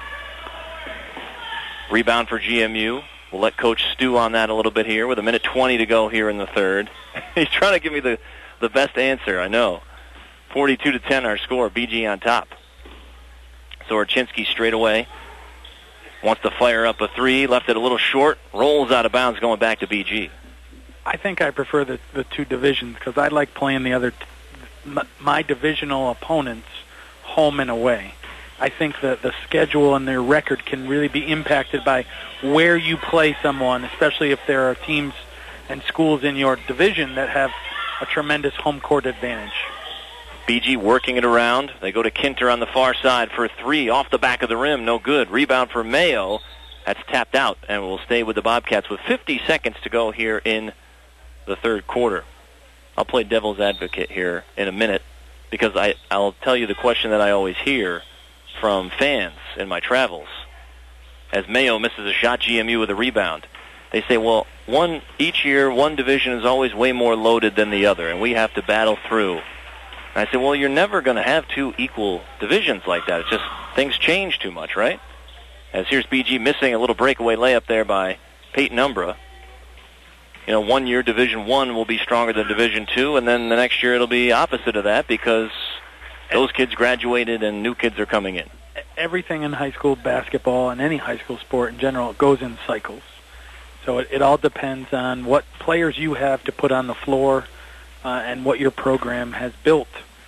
Rebound for GMU. We'll let Coach stew on that a little bit here with 1:20 to go here in the third. He's trying to give me the best answer, I know. 42-10 our score, BG on top. So Orchinsky straight away wants to fire up a three, left it a little short, rolls out of bounds going back to BG. I think I prefer the two divisions because I like playing my divisional opponents home and away. I think that the schedule and their record can really be impacted by where you play someone, especially if there are teams and schools in your division that have a tremendous home court advantage. BG working it around. They go to Kinter on the far side for a three off the back of the rim. No good. Rebound for Mayo. That's tapped out and will stay with the Bobcats with 50 seconds to go here in the third quarter. I'll play devil's advocate here in a minute because I'll tell you the question that I always hear from fans in my travels. As Mayo misses a shot, GMU with a rebound. They say, well, each year, one division is always way more loaded than the other, and we have to battle through. And I say, well, you're never going to have two equal divisions like that. It's just things change too much, right? As here's BG missing a little breakaway layup there by Peyton Umbra. 1 year Division I will be stronger than Division II, and then the next year it'll be opposite of that because those kids graduated and new kids are coming in. Everything in high school basketball and any high school sport in general goes in cycles. So it all depends on what players you have to put on the floor and what your program has built.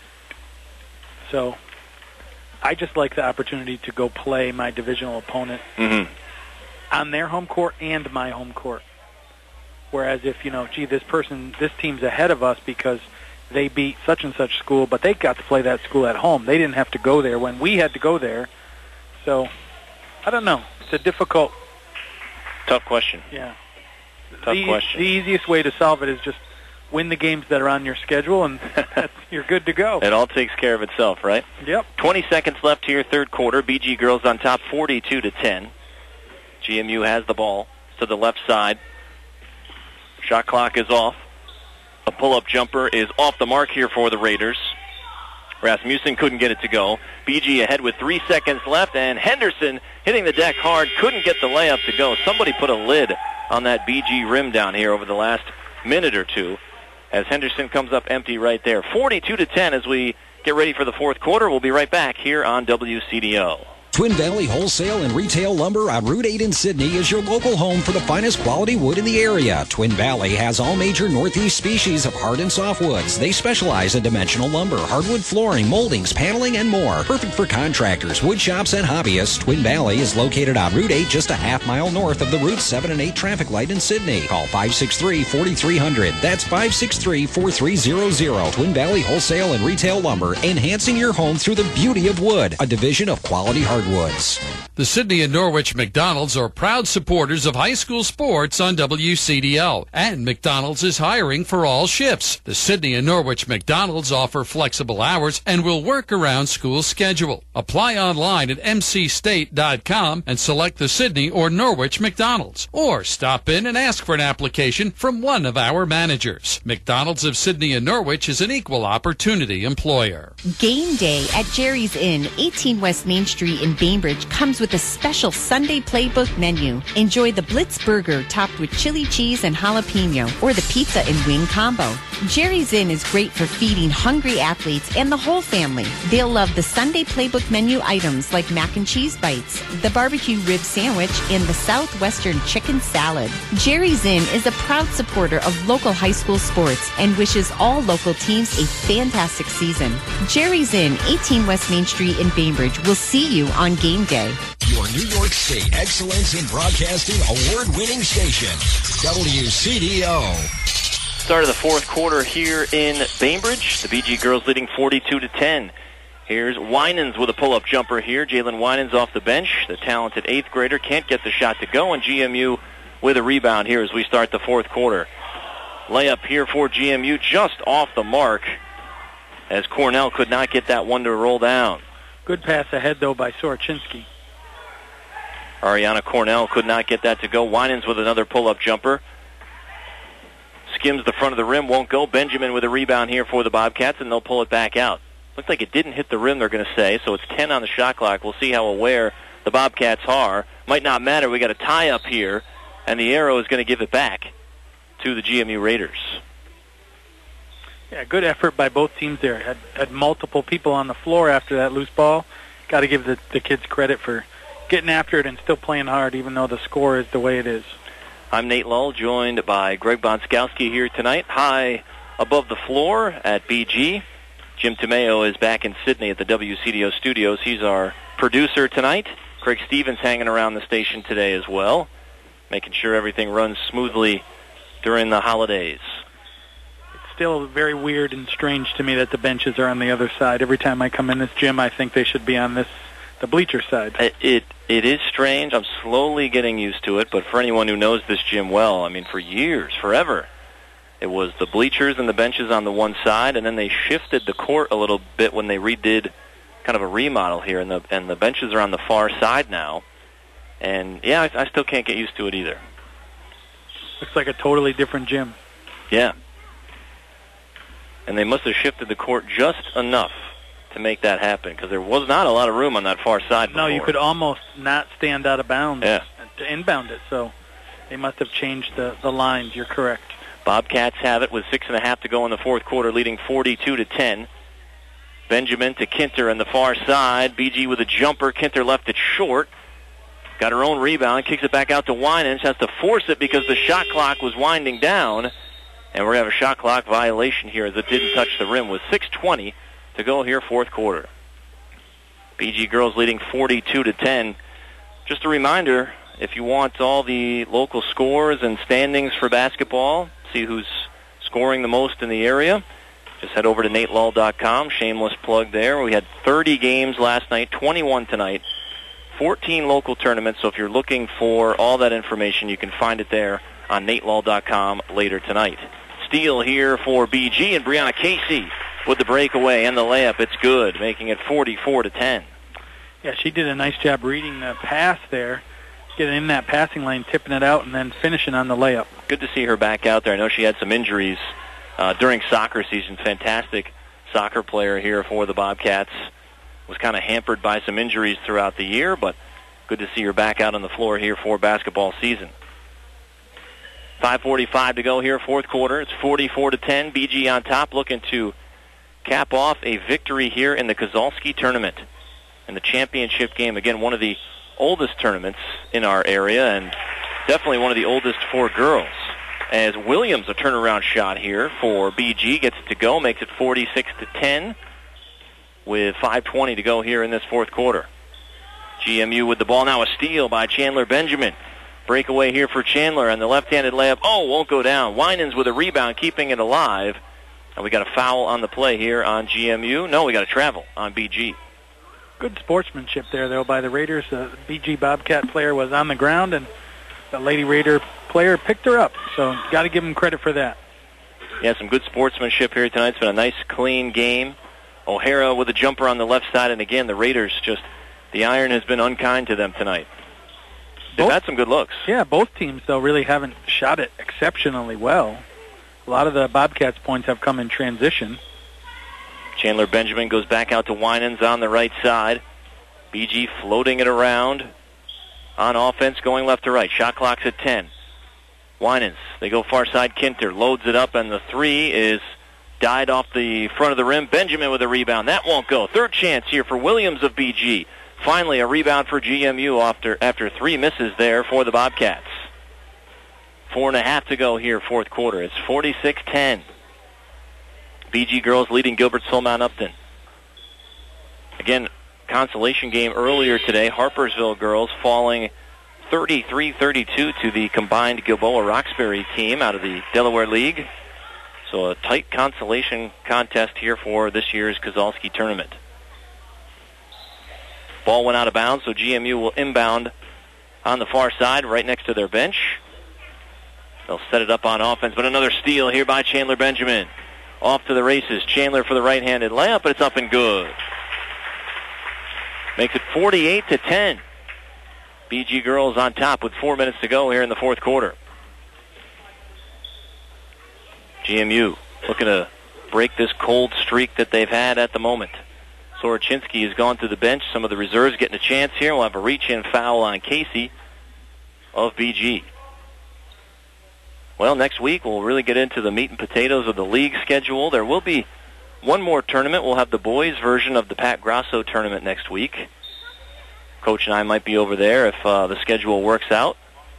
So I just like the opportunity to go play my divisional opponent on their home court and my home court. Whereas if, this team's ahead of us because they beat such and such school, but they got to play that school at home. They didn't have to go there when we had to go there. So, I don't know. It's a difficult... Tough question. Yeah. Tough question. The easiest way to solve it is just win the games that are on your schedule, and you're good to go. It all takes care of itself, right? Yep. 20 seconds left here, third quarter. BG girls on top, 42-10. GMU has the ball to the left side. Shot clock is off. A pull-up jumper is off the mark here for the Raiders. Rasmussen couldn't get it to go. BG ahead with 3 seconds left, and Henderson hitting the deck hard, couldn't get the layup to go. Somebody put a lid on that BG rim down here over the last minute or two as Henderson comes up empty right there. 42-10 as we get ready for the fourth quarter. We'll be right back here on WCDO. Twin Valley Wholesale and Retail Lumber on Route 8 in Sydney is your local home for the finest quality wood in the area. Twin Valley has all major Northeast species of hard and softwoods. They specialize in dimensional lumber, hardwood flooring, moldings, paneling, and more. Perfect for contractors, wood shops, and hobbyists. Twin Valley is located on Route 8, just a half mile north of the Route 7 and 8 traffic light in Sydney. Call 563-4300. That's 563-4300. Twin Valley Wholesale and Retail Lumber, enhancing your home through the beauty of wood. A division of Quality Hardwoods. The Sydney and Norwich McDonald's are proud supporters of high school sports on WCDL, and McDonald's is hiring for all shifts. The Sydney and Norwich McDonald's offer flexible hours and will work around school schedule. Apply online at mcstate.com and select the Sydney or Norwich McDonald's, or stop in and ask for an application from one of our managers. McDonald's of Sydney and Norwich is an equal opportunity employer. Game day at Jerry's Inn, 18 West Main Street in Bainbridge, comes with a special Sunday playbook menu. Enjoy the Blitz Burger topped with chili cheese and jalapeno, or the pizza and wing combo. Jerry's Inn is great for feeding hungry athletes and the whole family. They'll love the Sunday playbook menu items like mac and cheese bites, the barbecue rib sandwich, and the Southwestern chicken salad. Jerry's Inn is a proud supporter of local high school sports and wishes all local teams a fantastic season. Jerry's Inn, 18 West Main Street in Bainbridge, will see you on game day. Your New York State Excellence in Broadcasting award-winning station, WCDO. Start of the fourth quarter here in Bainbridge. The BG girls leading 42-10. Here's Winans with a pull-up jumper here. Jalen Winans off the bench. The talented 8th grader can't get the shot to go, and GMU with a rebound here as we start the fourth quarter. Layup here for GMU just off the mark as Cornell could not get that one to roll down. Good pass ahead, though, by Sorochinsky. Ariana Cornell could not get that to go. Winans with another pull-up jumper. Skims the front of the rim, won't go. Benjamin with a rebound here for the Bobcats, and they'll pull it back out. Looks like it didn't hit the rim, they're going to say, so it's 10 on the shot clock. We'll see how aware the Bobcats are. Might not matter. We got a tie-up here, and the arrow is going to give it back to the GMU Raiders. Yeah, good effort by both teams there. Had multiple people on the floor after that loose ball. Got to give the kids credit for getting after it and still playing hard, even though the score is the way it is. I'm Nate Lull, joined by Greg Bonskowski here tonight. High above the floor at BG. Jim Tomeo is back in Sydney at the WCDO studios. He's our producer tonight. Craig Stevens hanging around the station today as well, making sure everything runs smoothly during the holidays. It's still very weird and strange to me that the benches are on the other side. Every time I come in this gym, I think they should be on the bleacher side. It is strange. I'm slowly getting used to it, but for anyone who knows this gym well, I mean, for years, forever, it was the bleachers and the benches on the one side, and then they shifted the court a little bit when they redid kind of a remodel here, and the benches are on the far side now. And, yeah, I still can't get used to it either. Looks like a totally different gym. Yeah. And they must have shifted the court just enough to make that happen, because there was not a lot of room on that far side before. No, you could almost not stand out of bounds to inbound it, so they must have changed the lines. You're correct. Bobcats have it with 6.5 to go in the fourth quarter, leading 42-10. Benjamin to Kinter on the far side. BG with a jumper. Kinter left it short. Got her own rebound, kicks it back out to Winans, has to force it because the shot clock was winding down. And we're going to have a shot clock violation here as it didn't touch the rim with 6:20 to go here, fourth quarter. BG girls leading 42-10. Just a reminder, if you want all the local scores and standings for basketball, see who's scoring the most in the area, just head over to NateLull.com. Shameless plug there. We had 30 games last night, 21 tonight, 14 local tournaments. So if you're looking for all that information, you can find it there on NateLull.com later tonight. Steal here for BG, and Brianna Casey with the breakaway and the layup. It's good, making it 44-10. Yeah, she did a nice job reading the pass there, getting in that passing lane, tipping it out, and then finishing on the layup. Good to see her back out there. I know she had some injuries during soccer season. Fantastic soccer player here for the Bobcats. Was kind of hampered by some injuries throughout the year, but good to see her back out on the floor here for basketball season. 5:45 to go here, fourth quarter. It's 44-10. BG on top, looking to cap off a victory here in the Kozolski tournament. in the championship game. Again, one of the oldest tournaments in our area, and definitely one of the oldest for girls. As Williams, a turnaround shot here for BG, gets it to go, makes it 46-10 with 5:20 to go here in this fourth quarter. GMU with the ball now, a steal by Chandler Benjamin. Breakaway here for Chandler, and the left-handed layup, won't go down. Winans with a rebound, keeping it alive. And we got a foul on the play here on GMU. No, we got a travel on BG. Good sportsmanship there, though, by the Raiders. The BG Bobcat player was on the ground, and the Lady Raider player picked her up. So got to give them credit for that. Yeah, some good sportsmanship here tonight. It's been a nice, clean game. O'Hara with a jumper on the left side, and again, the Raiders the iron has been unkind to them tonight. They've had some good looks. Yeah, both teams, though, really haven't shot it exceptionally well. A lot of the Bobcats' points have come in transition. Chandler Benjamin goes back out to Winans on the right side. BG floating it around on offense, going left to right. Shot clock's at 10. Winans, they go far side. Kinter loads it up, and the three is died off the front of the rim. Benjamin with a rebound. That won't go. Third chance here for Williams of BG. Finally, a rebound for GMU after three misses there for the Bobcats. 4.5 to go here, fourth quarter. It's 46-10. BG girls leading Gilbert Solomon Upton. Again, consolation game earlier today. Harpersville girls falling 33-32 to the combined Gilboa-Roxbury team out of the Delaware League. So a tight consolation contest here for this year's Kozolski tournament. Ball went out of bounds, so GMU will inbound on the far side right next to their bench. They'll set it up on offense, but another steal here by Chandler Benjamin. Off to the races. Chandler for the right-handed layup, but it's up and good. Makes it 48-10. BG girls on top with 4 minutes to go here in the fourth quarter. GMU looking to break this cold streak that they've had at the moment. Sorochinsky has gone to the bench. Some of the reserves getting a chance here. We'll have a reach-in foul on Casey of BG. Well, next week we'll really get into the meat and potatoes of the league schedule. There will be one more tournament. We'll have the boys' version of the Pat Grasso tournament next week. Coach and I might be over there if the schedule works out.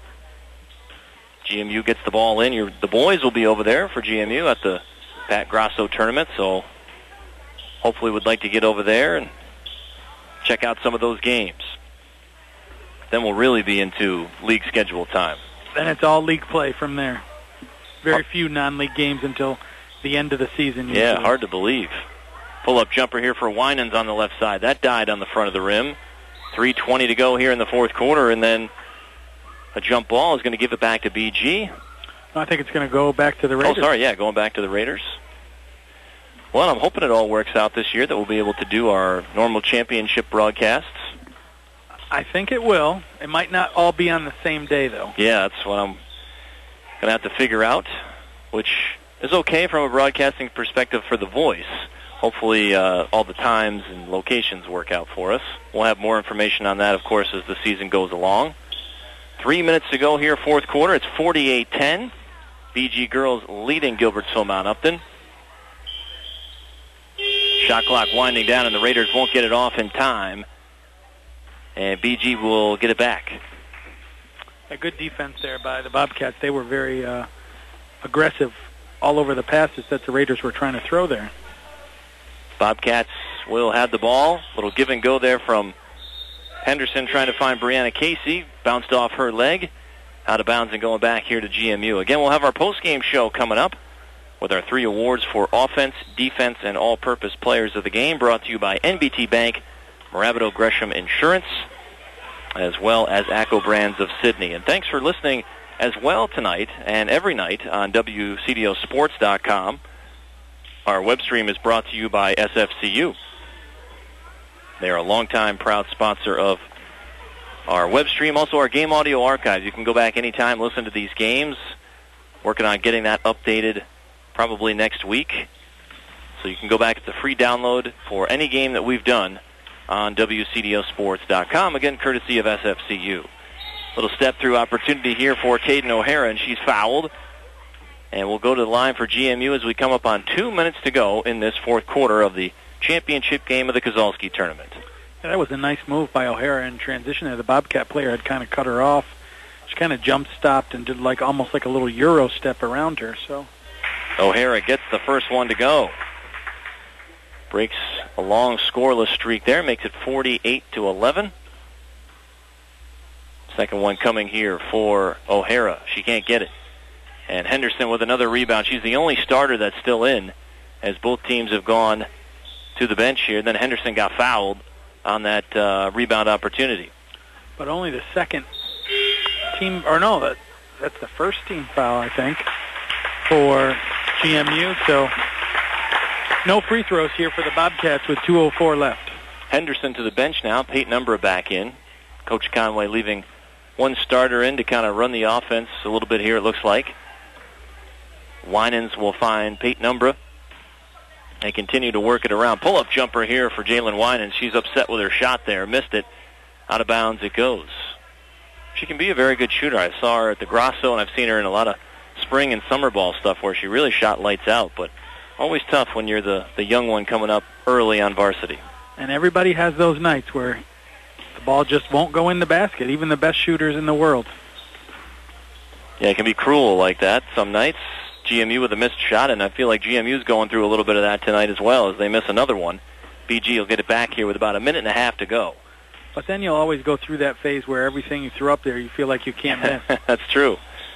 GMU gets the ball in. The boys will be over there for GMU at the Pat Grasso tournament, so hopefully would like to get over there and check out some of those games. Then we'll really be into league schedule time. Then it's all league play from there. Very few non-league games until the end of the season. Usually. Yeah, hard to believe. Pull-up jumper here for Winans on the left side. That died on the front of the rim. 3:20 to go here in the fourth quarter, and then a jump ball is going to give it back to BG. I think it's going to go back to the Raiders. Going back to the Raiders. Well, I'm hoping it all works out this year, that we'll be able to do our normal championship broadcasts. I think it will. It might not all be on the same day, though. Yeah, that's what I'm going to have to figure out, which is okay from a broadcasting perspective for the voice. Hopefully all the times and locations work out for us. We'll have more information on that, of course, as the season goes along. 3 minutes to go here, fourth quarter. It's 48-10. BG girls leading Gilbert Solomon Upton. Shot clock winding down, and the Raiders won't get it off in time. And BG will get it back. A good defense there by the Bobcats. They were very aggressive all over the passes that the Raiders were trying to throw there. Bobcats will have the ball. Little give and go there from Henderson trying to find Brianna Casey. Bounced off her leg. Out of bounds and going back here to GMU. Again, we'll have our postgame show coming up with our 3 awards for offense, defense, and all-purpose players of the game, brought to you by NBT Bank, Morabito Gresham Insurance, as well as ACCO Brands of Sydney. And thanks for listening as well tonight and every night on WCDOsports.com. Our web stream is brought to you by SFCU. They are a longtime proud sponsor of our web stream, also our game audio archive. You can go back anytime, listen to these games. Working on getting that updated probably next week. So you can go back. It's a free download for any game that we've done on WCDOsports.com, again, courtesy of SFCU. Little step-through opportunity here for Caden O'Hara, and she's fouled. And we'll go to the line for GMU as we come up on 2 minutes to go in this fourth quarter of the championship game of the Kozolski tournament. That was a nice move by O'Hara in transition there. The Bobcat player had kind of cut her off. She kind of jump-stopped and did almost like a little Euro step around her. So O'Hara gets the first one to go. Breaks a long scoreless streak there, makes it 48-11. Second one coming here for O'Hara. She can't get it. And Henderson with another rebound. She's the only starter that's still in, as both teams have gone to the bench here. Then Henderson got fouled on that rebound opportunity. But only the second team, or no, that's the first team foul, I think, for GMU. So no free throws here for the Bobcats with 2:04 left. Henderson to the bench now. Peyton Umbra back in. Coach Conway leaving one starter in to kind of run the offense a little bit here, it looks like. Winans will find Peyton Umbra. They continue to work it around. Pull-up jumper here for Jalen Winans. She's upset with her shot there. Missed it. Out of bounds it goes. She can be a very good shooter. I saw her at the Grosso, and I've seen her in a lot of spring and summer ball stuff where she really shot lights out. But always tough when you're the young one coming up early on varsity. And everybody has those nights where the ball just won't go in the basket, even the best shooters in the world. Yeah, it can be cruel like that some nights. GMU with a missed shot, and I feel like GMU's going through a little bit of that tonight as well as they miss another one. BG will get it back here with about a minute and a half to go. But then you'll always go through that phase where everything you throw up there, you feel like you can't miss. That's true.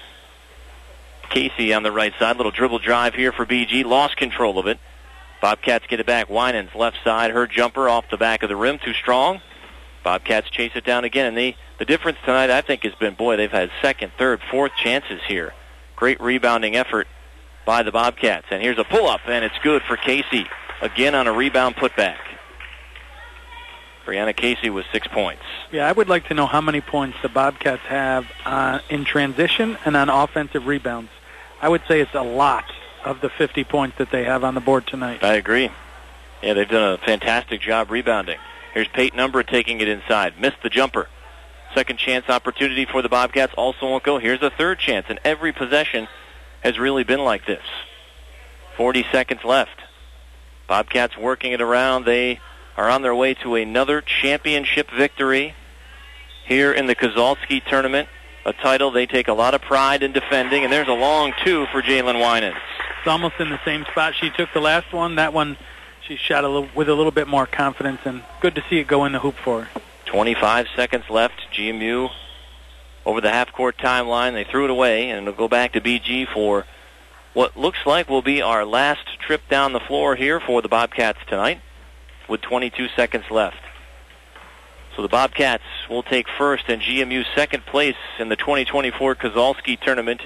Casey on the right side, little dribble drive here for BG, lost control of it. Bobcats get it back. Winans left side, her jumper off the back of the rim, too strong. Bobcats chase it down again, and the difference tonight, I think, has been, boy, they've had second, third, fourth chances here. Great rebounding effort by the Bobcats. And here's a pull-up, and it's good for Casey. Again on a rebound putback. Brianna Casey with 6 points. Yeah, I would like to know how many points the Bobcats have in transition and on offensive rebounds. I would say it's a lot of the 50 points that they have on the board tonight. I agree. Yeah, they've done a fantastic job rebounding. Here's Peyton Umbra taking it inside. Missed the jumper. Second chance opportunity for the Bobcats also won't go. Here's a third chance, and every possession has really been like this. 40 seconds left. Bobcats working it around. They are on their way to another championship victory here in the Kozolski tournament, a title they take a lot of pride in defending, and there's a long two for Jalen Winans. It's almost in the same spot she took the last one. That one she shot with a little bit more confidence, and good to see it go in the hoop for her. 25 seconds left. GMU over the half-court timeline. They threw it away, and it'll go back to BG for what looks like will be our last trip down the floor here for the Bobcats tonight with 22 seconds left. So the Bobcats will take first and GMU second place in the 2024 Kozolski tournament.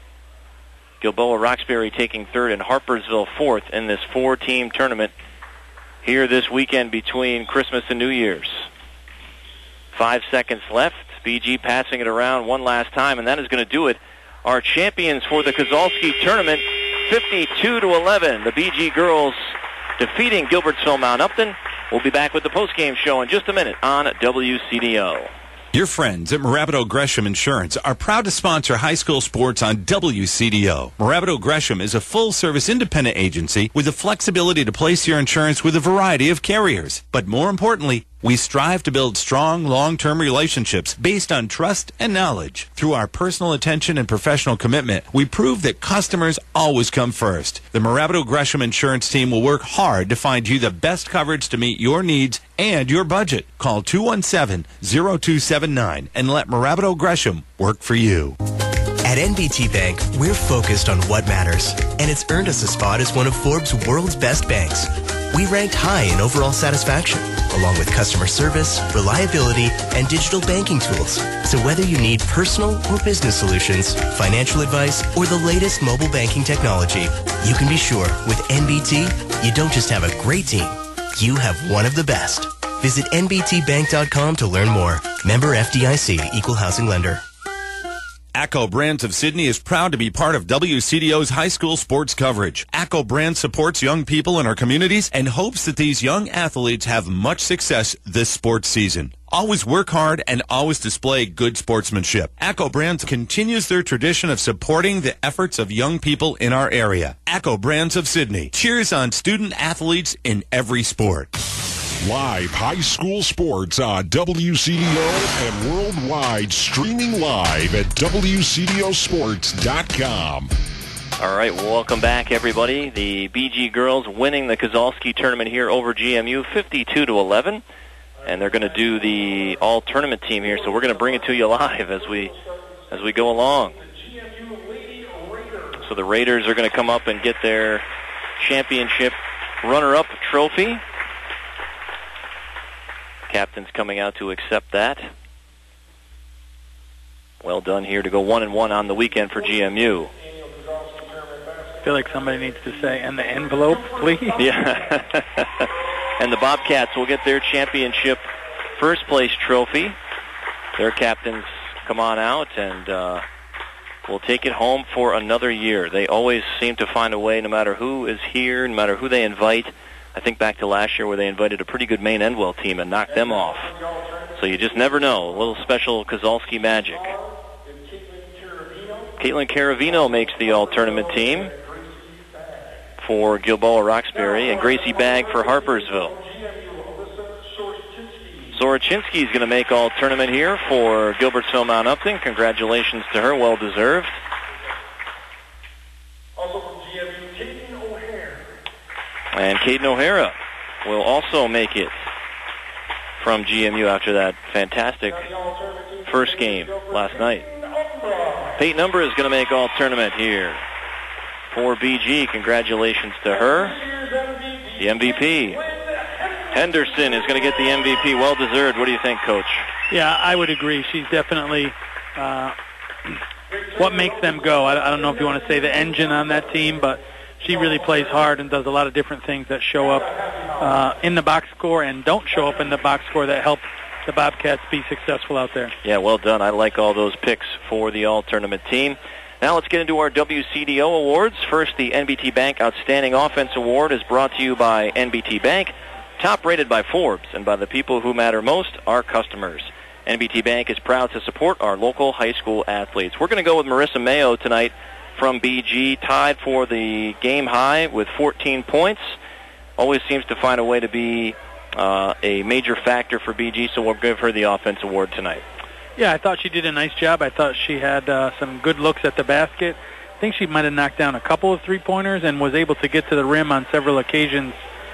Gilboa Roxbury taking third and Harpersville fourth in this four-team tournament here this weekend between Christmas and New Year's. 5 seconds left. BG passing it around one last time, and that is going to do it. Our champions for the Kozolski tournament, 52-11. The BG girls defeating Gilbertsville Mount Upton. We'll be back with the postgame show in just a minute on WCDO. Your friends at Morabito Gresham Insurance are proud to sponsor high school sports on WCDO. Morabito Gresham is a full-service independent agency with the flexibility to place your insurance with a variety of carriers. But more importantly, we strive to build strong, long-term relationships based on trust and knowledge. Through our personal attention and professional commitment, we prove that customers always come first. The Morabito Gresham Insurance team will work hard to find you the best coverage to meet your needs and your budget. Call 217-0279 and let Morabito Gresham work for you. At NBT Bank, we're focused on what matters, and it's earned us a spot as one of Forbes' world's best banks. We ranked high in overall satisfaction, along with customer service, reliability, and digital banking tools. So whether you need personal or business solutions, financial advice, or the latest mobile banking technology, you can be sure with NBT, you don't just have a great team, you have one of the best. Visit nbtbank.com to learn more. Member FDIC, Equal Housing Lender. ACCO Brands of Sydney is proud to be part of WCDO's high school sports coverage. ACCO Brands supports young people in our communities and hopes that these young athletes have much success this sports season. Always work hard and always display good sportsmanship. ACCO Brands continues their tradition of supporting the efforts of young people in our area. ACCO Brands of Sydney cheers on student athletes in every sport. Live high school sports on WCDO and worldwide, streaming live at WCDOsports.com. All right, welcome back, everybody. The BG girls winning the Kozolski tournament here over GMU 52-11. And they're going to do the all-tournament team here, so we're going to bring it to you live as we go along. So the Raiders are going to come up and get their championship runner-up trophy. Captain's coming out to accept that. Well done here to go 1-1 on the weekend for GMU. I feel like somebody needs to say, and the envelope, please. Yeah. And the Bobcats will get their championship first place trophy. Their captains come on out and will take it home for another year. They always seem to find a way, no matter who is here, no matter who they invite. I think back to last year where they invited a pretty good Maine Endwell team and knocked them off. So you just never know. A little special Kozolski magic. Caitlin Caravino makes the all-tournament team for Gilboa Roxbury, and Gracie Bagg for Harpersville. Sorochinsky is going to make all-tournament here for Gilbertsville Mount Upton. Congratulations to her, well-deserved. And Caden O'Hara will also make it from GMU after that fantastic first game last night. Peyton Umber is going to make all-tournament here for BG. Congratulations to her. The MVP. Henderson is going to get the MVP. Well-deserved. What do you think, Coach? Yeah, I would agree. She's definitely what makes them go. I don't know if you want to say the engine on that team, but she really plays hard and does a lot of different things that show up in the box score and don't show up in the box score that help the Bobcats be successful out there. Yeah, well done. I like all those picks for the all-tournament team. Now let's get into our WCDO awards. First, the NBT Bank Outstanding Offense Award is brought to you by NBT Bank, top rated by Forbes, and by the people who matter most, our customers. NBT Bank is proud to support our local high school athletes. We're going to go with Marissa Mayo tonight from BG, tied for the game high with 14 points. Always seems to find a way to be a major factor for BG, so we'll give her the Offense Award tonight. Yeah, I thought she did a nice job. I thought she had some good looks at the basket. I think she might have knocked down a couple of three-pointers and was able to get to the rim on several occasions.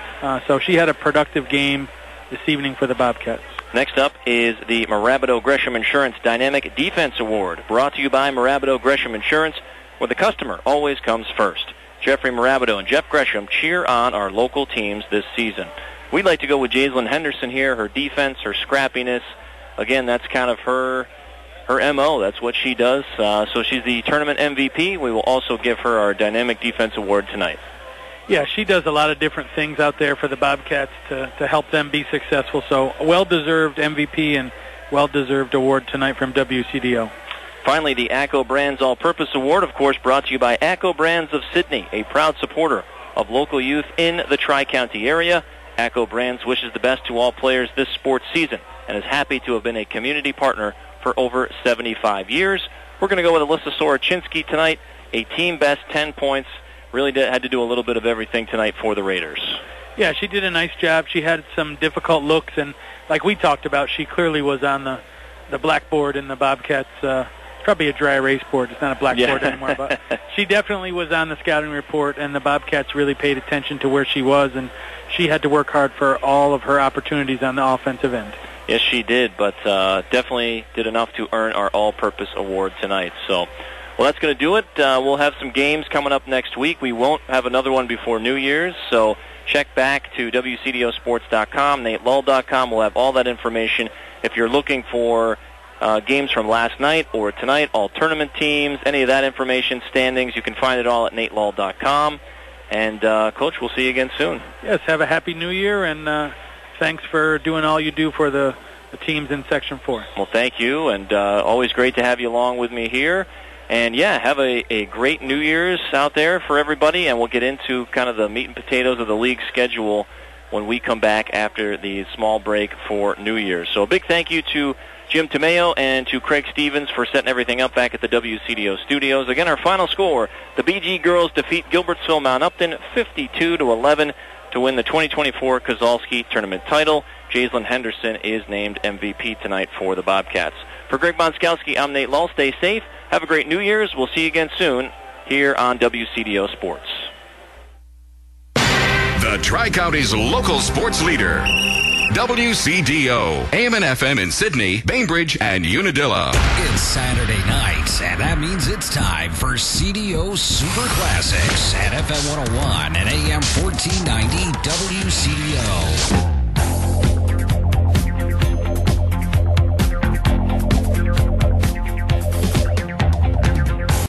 So she had a productive game this evening for the Bobcats. Next up is the Marabato Gresham Insurance Dynamic Defense Award, brought to you by Marabato Gresham Insurance, where the customer always comes first. Jeffrey Marabato and Jeff Gresham cheer on our local teams this season. We'd like to go with Jaislyn Henderson here, her defense, her scrappiness. Again, that's kind of her MO. That's what she does. So she's the tournament MVP. We will also give her our Dynamic Defense Award tonight. Yeah, she does a lot of different things out there for the Bobcats to help them be successful. So well-deserved MVP and well-deserved award tonight from WCDO. Finally, the ACCO Brands All-Purpose Award, of course, brought to you by ACCO Brands of Sydney, a proud supporter of local youth in the Tri-County area. ACCO Brands wishes the best to all players this sports season and is happy to have been a community partner for over 75 years. We're going to go with Alyssa Sorochinsky tonight, a team best 10 points. Really had to do a little bit of everything tonight for the Raiders. Yeah, she did a nice job. She had some difficult looks, and like we talked about, she clearly was on the blackboard in the Bobcats. Probably a dry erase board. It's not a blackboard anymore, but she definitely was on the scouting report, and the Bobcats really paid attention to where she was, and she had to work hard for all of her opportunities on the offensive end. Yes, she did, but definitely did enough to earn our all-purpose award tonight. So, well, that's going to do it. We'll have some games coming up next week. We won't have another one before New Year's, so check back to WCDOsports.com, NateLull.com. We'll have all that information. If you're looking for games from last night or tonight, all tournament teams, any of that information, standings, you can find it all at NateLull.com. And, Coach, we'll see you again soon. Yes, have a happy New Year, and thanks for doing all you do for the teams in Section 4. Well, thank you, and always great to have you along with me here. And, yeah, have a great New Year's out there for everybody, and we'll get into kind of the meat and potatoes of the league schedule when we come back after the small break for New Year's. So a big thank you to Jim Tomeo and to Craig Stevens for setting everything up back at the WCDO studios. Again, our final score, the BG girls defeat Gilbertsville Mount Upton 52-11. to win the 2024 Kozlowski Tournament title. Jaislyn Henderson is named MVP tonight for the Bobcats. For Greg Bonskowski, I'm Nate Lull. Stay safe. Have a great New Year's. We'll see you again soon here on WCDO Sports. The Tri-County's local sports leader. WCDO, AM and FM in Sydney, Bainbridge, and Unadilla. It's Saturday night, and that means it's time for CDO Super Classics at FM 101 and AM 1490 WCDO.